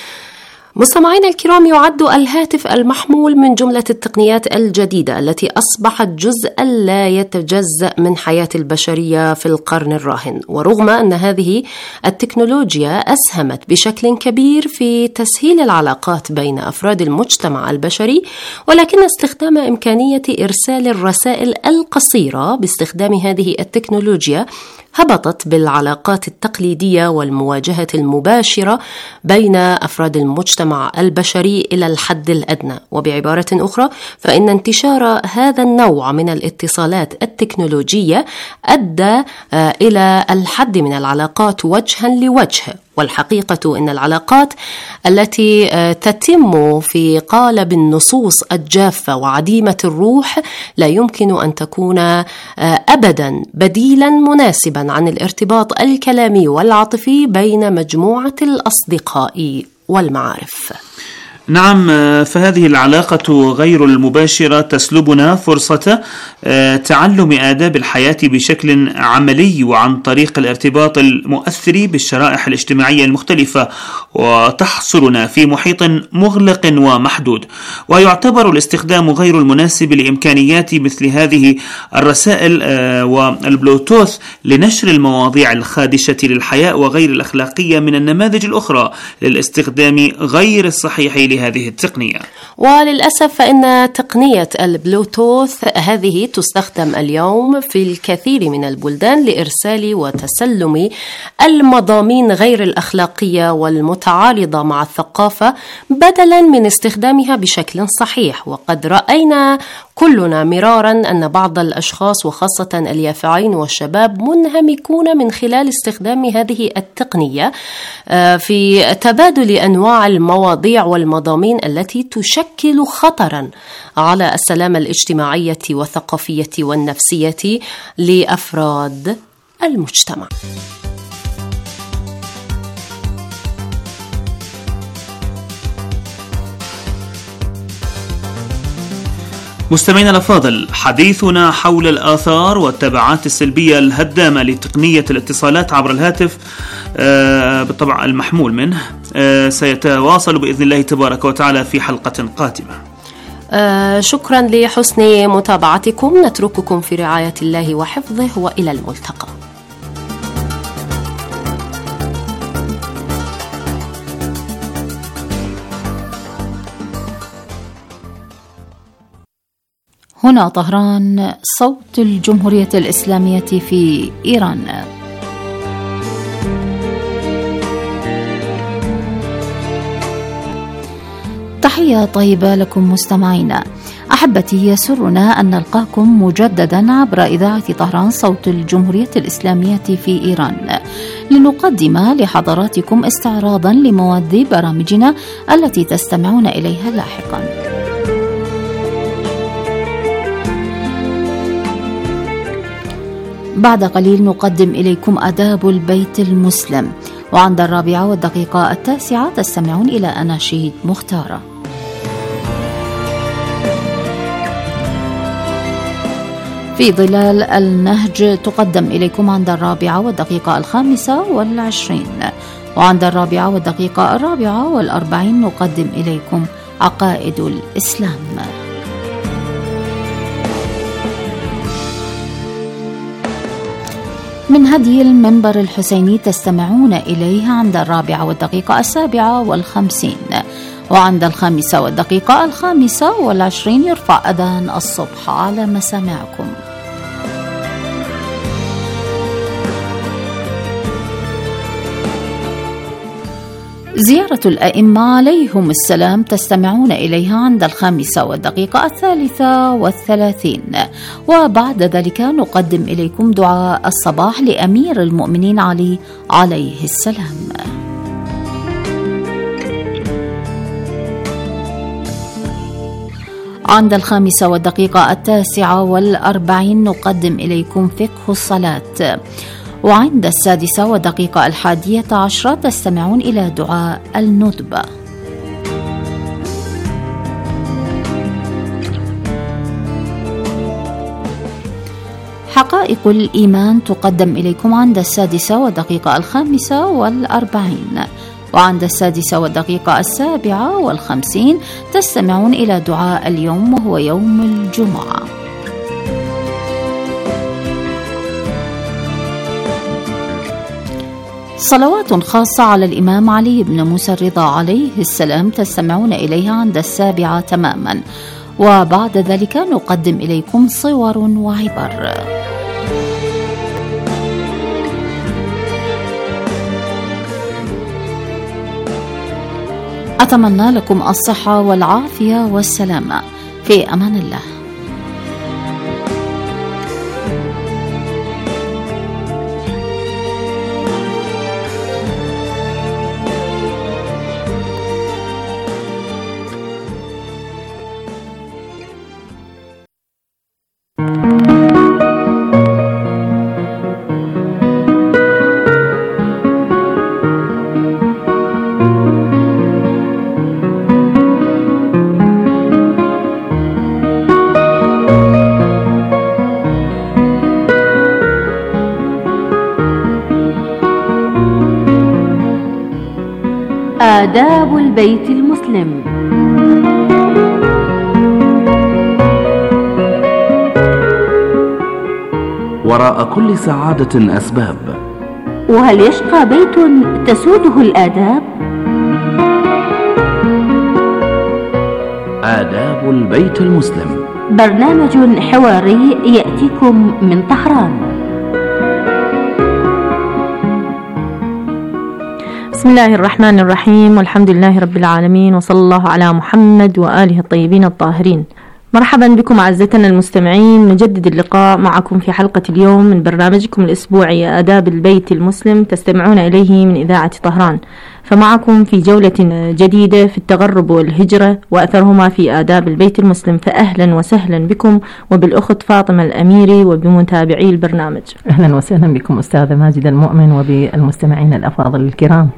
مستمعينا الكرام، يعد الهاتف المحمول من جملة التقنيات الجديدة التي أصبحت جزءا لا يتجزأ من حياة البشرية في القرن الراهن. ورغم أن هذه التكنولوجيا أسهمت بشكل كبير في تسهيل العلاقات بين أفراد المجتمع البشري، ولكن استخدام إمكانية إرسال الرسائل القصيرة باستخدام هذه التكنولوجيا هبطت بالعلاقات التقليدية والمواجهة المباشرة بين أفراد المجتمع البشري إلى الحد الأدنى. وبعبارة أخرى، فإن انتشار هذا النوع من الاتصالات التكنولوجية أدى إلى الحد من العلاقات وجها لوجه. والحقيقة أن العلاقات التي تتم في قالب النصوص الجافة وعديمة الروح لا يمكن أن تكون أبدا بديلا مناسبا عن الارتباط الكلامي والعاطفي بين مجموعة الأصدقاء والمعارف. نعم، فهذه العلاقة غير المباشرة تسلبنا فرصة تعلم آداب الحياة بشكل عملي وعن طريق الارتباط المؤثر بالشرائح الاجتماعية المختلفة، وتحصرنا في محيط مغلق ومحدود. ويعتبر الاستخدام غير المناسب لإمكانيات مثل هذه الرسائل والبلوتوث لنشر المواضيع الخادشة للحياة وغير الأخلاقية من النماذج الأخرى للاستخدام غير الصحيح هذه التقنية. وللأسف فإن تقنية البلوتوث هذه تستخدم اليوم في الكثير من البلدان لإرسال وتسلم المضامين غير الأخلاقية والمتعارضة مع الثقافة بدلا من استخدامها بشكل صحيح. وقد رأينا كلنا مرارا أن بعض الأشخاص وخاصة اليافعين والشباب منهمكون من خلال استخدام هذه التقنية في تبادل أنواع المواضيع والمضامين التي تشكل خطرا على السلامة الاجتماعية والثقافية والنفسية لأفراد المجتمع. مستمعينا الأفاضل، حديثنا حول الآثار والتبعات السلبية الهدامة لتقنية الاتصالات عبر الهاتف بالطبع المحمول منه سيتواصل بإذن الله تبارك وتعالى في حلقة قادمة. شكرا لحسن متابعتكم، نترككم في رعاية الله وحفظه، وإلى الملتقى. هنا طهران صوت الجمهورية الإسلامية في إيران. تحية طيبة لكم مستمعينا. أحبتي، يسرنا أن نلقاكم مجددا عبر إذاعة طهران صوت الجمهورية الإسلامية في إيران لنقدم لحضراتكم استعراضا لمواد برامجنا التي تستمعون إليها لاحقا. بعد قليل نقدم إليكم آداب البيت المسلم، وعند 4:09 تستمعون إلى أناشيد مختارة. في ظلال النهج تقدم إليكم عند 4:25، وعند 4:44 نقدم إليكم عقائد الإسلام. من هدي المنبر الحسيني تستمعون إليه عند 4:57، وعند 5:25 يرفع أذان الصبح على مسامعكم. زيارة الأئمة عليهم السلام تستمعون إليها عند 5:33، وبعد ذلك نقدم إليكم دعاء الصباح لأمير المؤمنين علي عليه السلام. عند 5:49 نقدم إليكم فقه الصلاة، وعند 6:11 تستمعون إلى دعاء الندبة. حقائق الإيمان تقدم إليكم عند 6:45 وعند 6:57 تستمعون إلى دعاء اليوم وهو يوم الجمعة. صلوات خاصة على الإمام علي بن موسى الرضا عليه السلام تستمعون إليها عند 7 تماما، وبعد ذلك نقدم إليكم صور وعبر. أتمنى لكم الصحة والعافية والسلامة. في أمان الله. آداب البيت المسلم. وراء كل سعادة أسباب، وهل يشقى بيت تسوده الآداب؟ آداب البيت المسلم، برنامج حواري يأتيكم من طهران. بسم الله الرحمن الرحيم، والحمد لله رب العالمين، وصلى الله على محمد وآله الطيبين الطاهرين. مرحبا بكم أعزائنا المستمعين، نجدد اللقاء معكم في حلقة اليوم من برنامجكم الأسبوعي آداب البيت المسلم، تستمعون إليه من إذاعة طهران. فمعكم في جولة جديدة في التغرب والهجرة وأثرهما في آداب البيت المسلم، فأهلا وسهلا بكم وبالأخت فاطمة الأميري وبمتابعي البرنامج. أهلا وسهلا بكم أستاذة ماجد المؤمن وبالمستمعين الأفاضل الكرام.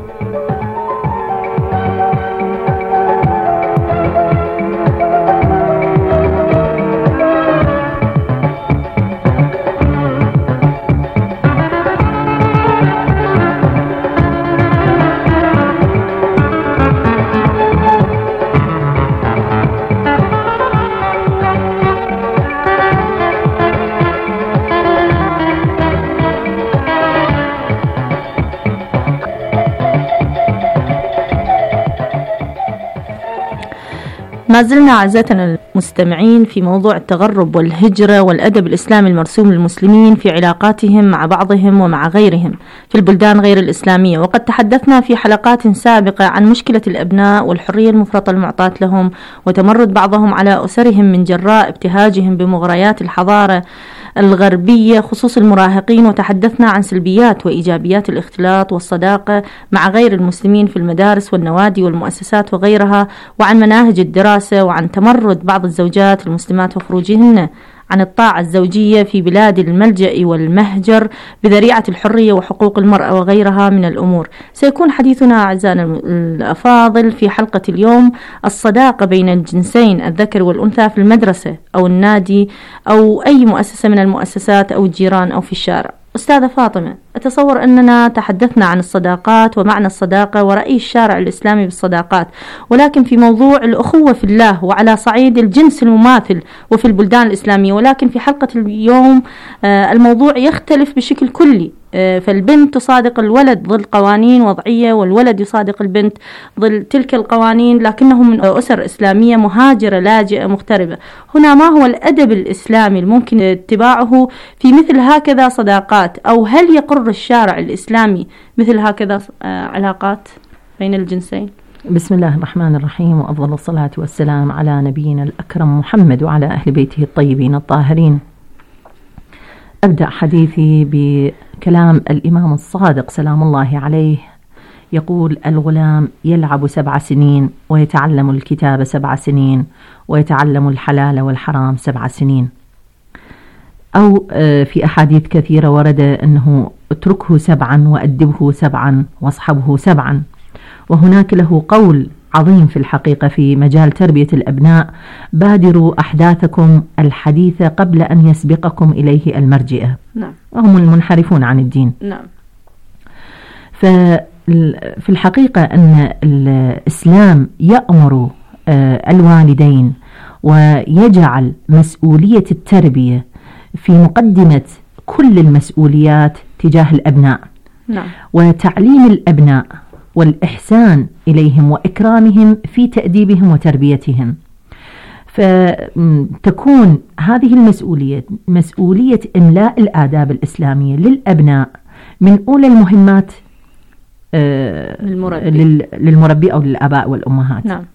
ما زلنا أعزائنا المستمعين في موضوع التغرب والهجرة والأدب الإسلامي المرسوم للمسلمين في علاقاتهم مع بعضهم ومع غيرهم في البلدان غير الإسلامية. وقد تحدثنا في حلقات سابقة عن مشكلة الأبناء والحرية المفرطة المعطاة لهم وتمرد بعضهم على أسرهم من جراء ابتهاجهم بمغريات الحضارة الغربية خصوص المراهقين، وتحدثنا عن سلبيات وإيجابيات الاختلاط والصداقة مع غير المسلمين في المدارس والنوادي والمؤسسات وغيرها، وعن مناهج الدراسة، وعن تمرد بعض الزوجات المسلمات وخروجهن عن الطاعة الزوجية في بلاد الملجأ والمهجر بذريعة الحرية وحقوق المرأة وغيرها من الأمور. سيكون حديثنا أعزائنا الأفاضل في حلقة اليوم الصداقة بين الجنسين الذكر والأنثى في المدرسة أو النادي أو أي مؤسسة من المؤسسات أو الجيران أو في الشارع. أستاذة فاطمة، أتصور أننا تحدثنا عن الصداقات ومعنى الصداقة ورأي الشارع الإسلامي بالصداقات، ولكن في موضوع الأخوة في الله وعلى صعيد الجنس المماثل وفي البلدان الإسلامية. ولكن في حلقة اليوم الموضوع يختلف بشكل كلي، فالبنت تصادق الولد ضد قوانين وضعية، والولد يصادق البنت ضد تلك القوانين، لكنهم من أسر إسلامية مهاجرة لاجئة مغتربة. هنا ما هو الأدب الإسلامي الممكن اتباعه في مثل هكذا صداقات، أو هل يقر الشارع الإسلامي مثل هكذا علاقات بين الجنسين؟ بسم الله الرحمن الرحيم، وأفضل الصلاة والسلام على نبينا الأكرم محمد وعلى أهل بيته الطيبين الطاهرين. أبدأ حديثي بكلام الإمام الصادق سلام الله عليه، يقول: الغلام يلعب 7 سنين ويتعلم الكتاب 7 سنين ويتعلم الحلال والحرام 7 سنين. أو في أحاديث كثيرة ورد أنه اتركه 7 وأدبه 7 واصحبه 7. وهناك له قول عظيم في الحقيقة في مجال تربية الأبناء. بادروا أحداثكم الحديثة قبل أن يسبقكم إليه المرجئة. نعم. وهم المنحرفون عن الدين. نعم. في الحقيقة أن الإسلام يأمر الوالدين ويجعل مسؤولية التربية في مقدمة كل المسؤوليات تجاه الأبناء. نعم. وتعليم الأبناء والإحسان إليهم وإكرامهم في تأديبهم وتربيتهم. فتكون هذه المسؤولية مسؤولية إملاء الآداب الإسلامية للأبناء من أولى المهمات للمربي أو للآباء والأمهات. نعم.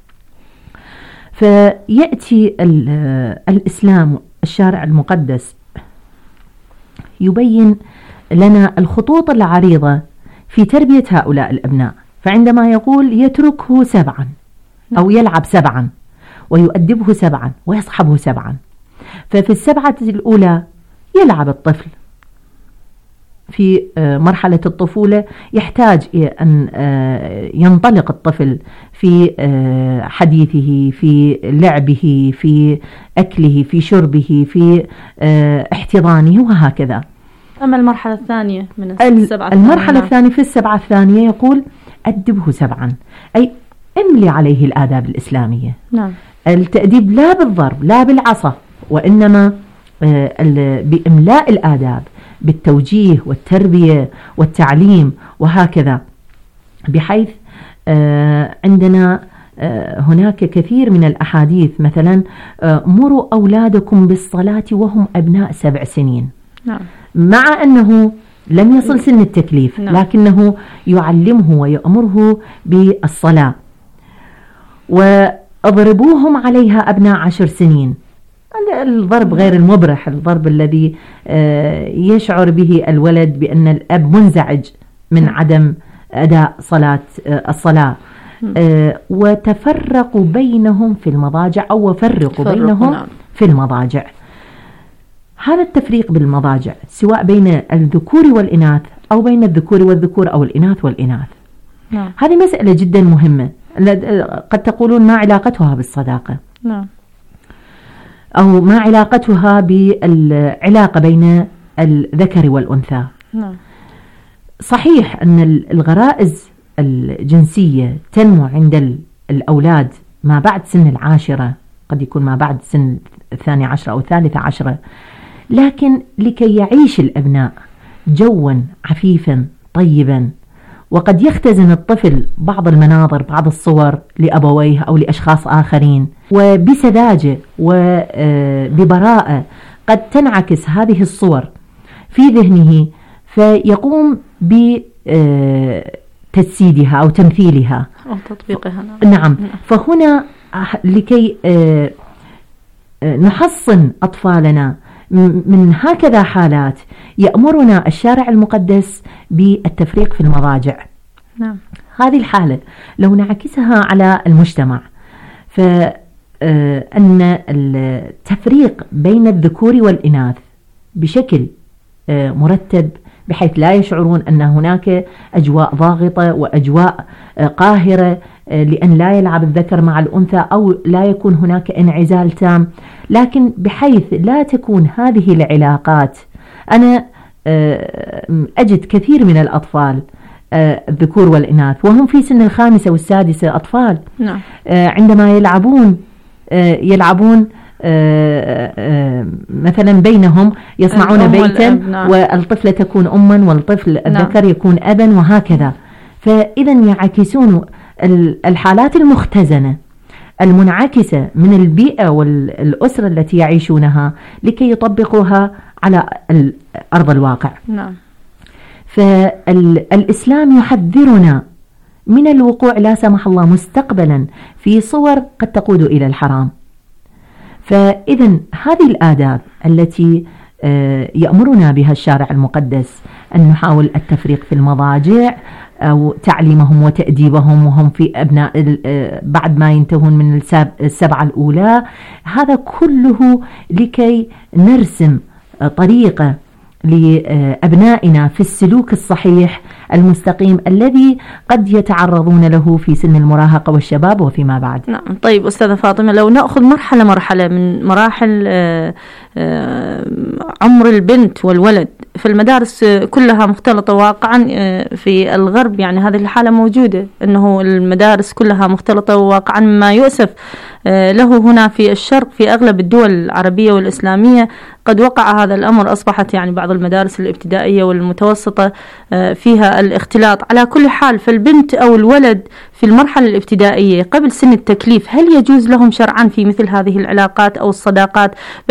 فيأتي الإسلام الشارع المقدس يبين لنا الخطوط العريضة في تربية هؤلاء الأبناء. فعندما يقول يتركه 7 أو يلعب 7 ويؤدبه 7 ويصحبه 7، ففي 7 الأولى يلعب الطفل في مرحلة الطفولة، يحتاج أن ينطلق الطفل في حديثه، في لعبه، في أكله، في شربه، في احتضانه وهكذا. أما المرحلة الثانية من المرحلة الثانية في 7 الثانية يقول أدبه 7، أي املي عليه الآداب الإسلامية. نعم. التأديب لا بالضرب لا بالعصا، وإنما بإملاء الآداب، بالتوجيه والتربية والتعليم وهكذا، بحيث عندنا هناك كثير من الأحاديث مثلا مروا أولادكم بالصلاة وهم أبناء 7 سنين. نعم. مع أنه لم يصل سن التكليف. نعم. لكنه يعلمه ويأمره بالصلاة. وأضربوهم عليها أبناء 10 سنين. الضرب غير المبرح، الضرب الذي يشعر به الولد بأن الأب منزعج من عدم أداء الصلاة. وتفرقوا بينهم في المضاجع، أو وفرقوا بينهم في المضاجع. هذا التفريق بالمضاجع سواء بين الذكور والإناث أو بين الذكور والذكور أو الإناث والإناث. نعم. هذه مسألة جدا مهمة. قد تقولون ما علاقتها بالصداقة؟ نعم. أو ما علاقتها بالعلاقة بين الذكر والأنثى؟ نعم. صحيح أن الغرائز الجنسية تنمو عند الأولاد ما بعد سن 10، قد يكون ما بعد سن 12 أو 13، لكن لكي يعيش الأبناء جوا عفيفا طيبا، وقد يختزن الطفل بعض المناظر بعض الصور لأبويه أو لأشخاص آخرين، وبسذاجة وببراءة قد تنعكس هذه الصور في ذهنه، فيقوم بتجسيدها أو تمثيلها أو تطبيقها. نعم. فهنا لكي نحصن أطفالنا من هكذا حالات يأمرنا الشارع المقدس بالتفريق في المضاجع. نعم. هذه الحالة لو نعكسها على المجتمع، فأن التفريق بين الذكور والإناث بشكل مرتب، بحيث لا يشعرون أن هناك أجواء ضاغطة وأجواء قاهرة لأن لا يلعب الذكر مع الأنثى أو لا يكون هناك انعزال تام، لكن بحيث لا تكون هذه العلاقات. أنا أجد كثير من الأطفال الذكور والإناث وهم في سن 5 و6 أطفال. نعم. عندما يلعبون مثلا بينهم يصنعون بيتا، والطفلة تكون أما والطفل الذكر يكون أبا وهكذا. فإذا يعكسون الحالات المختزنة المنعكسة من البيئة والأسرة التي يعيشونها لكي يطبقوها على أرض الواقع. نعم. فالإسلام يحذرنا من الوقوع لا سمح الله مستقبلا في صور قد تقود إلى الحرام. فإذا هذه الآداب التي يأمرنا بها الشارع المقدس أن نحاول التفريق في المضاجع أو تعليمهم وتأديبهم وهم في أبناء بعد ما ينتهون من 7 الأولى، هذا كله لكي نرسم طريقة لأبنائنا في السلوك الصحيح المستقيم الذي قد يتعرضون له في سن المراهقة والشباب وفيما بعد؟ نعم. طيب أستاذة فاطمة، لو نأخذ مرحلة من مراحل عمر البنت والولد، فالمدارس كلها مختلطة واقعا في الغرب، يعني هذه الحالة موجودة، أنه المدارس كلها مختلطة واقعا، ما يؤسف له هنا في الشرق في أغلب الدول العربية والإسلامية قد وقع هذا الأمر. أصبحت يعني بعض المدارس الابتدائية والمتوسطة فيها الاختلاط. على كل حال، فالبنت أو الولد في المرحلة الابتدائية قبل سن التكليف، هل يجوز لهم شرعا في مثل هذه العلاقات أو الصداقات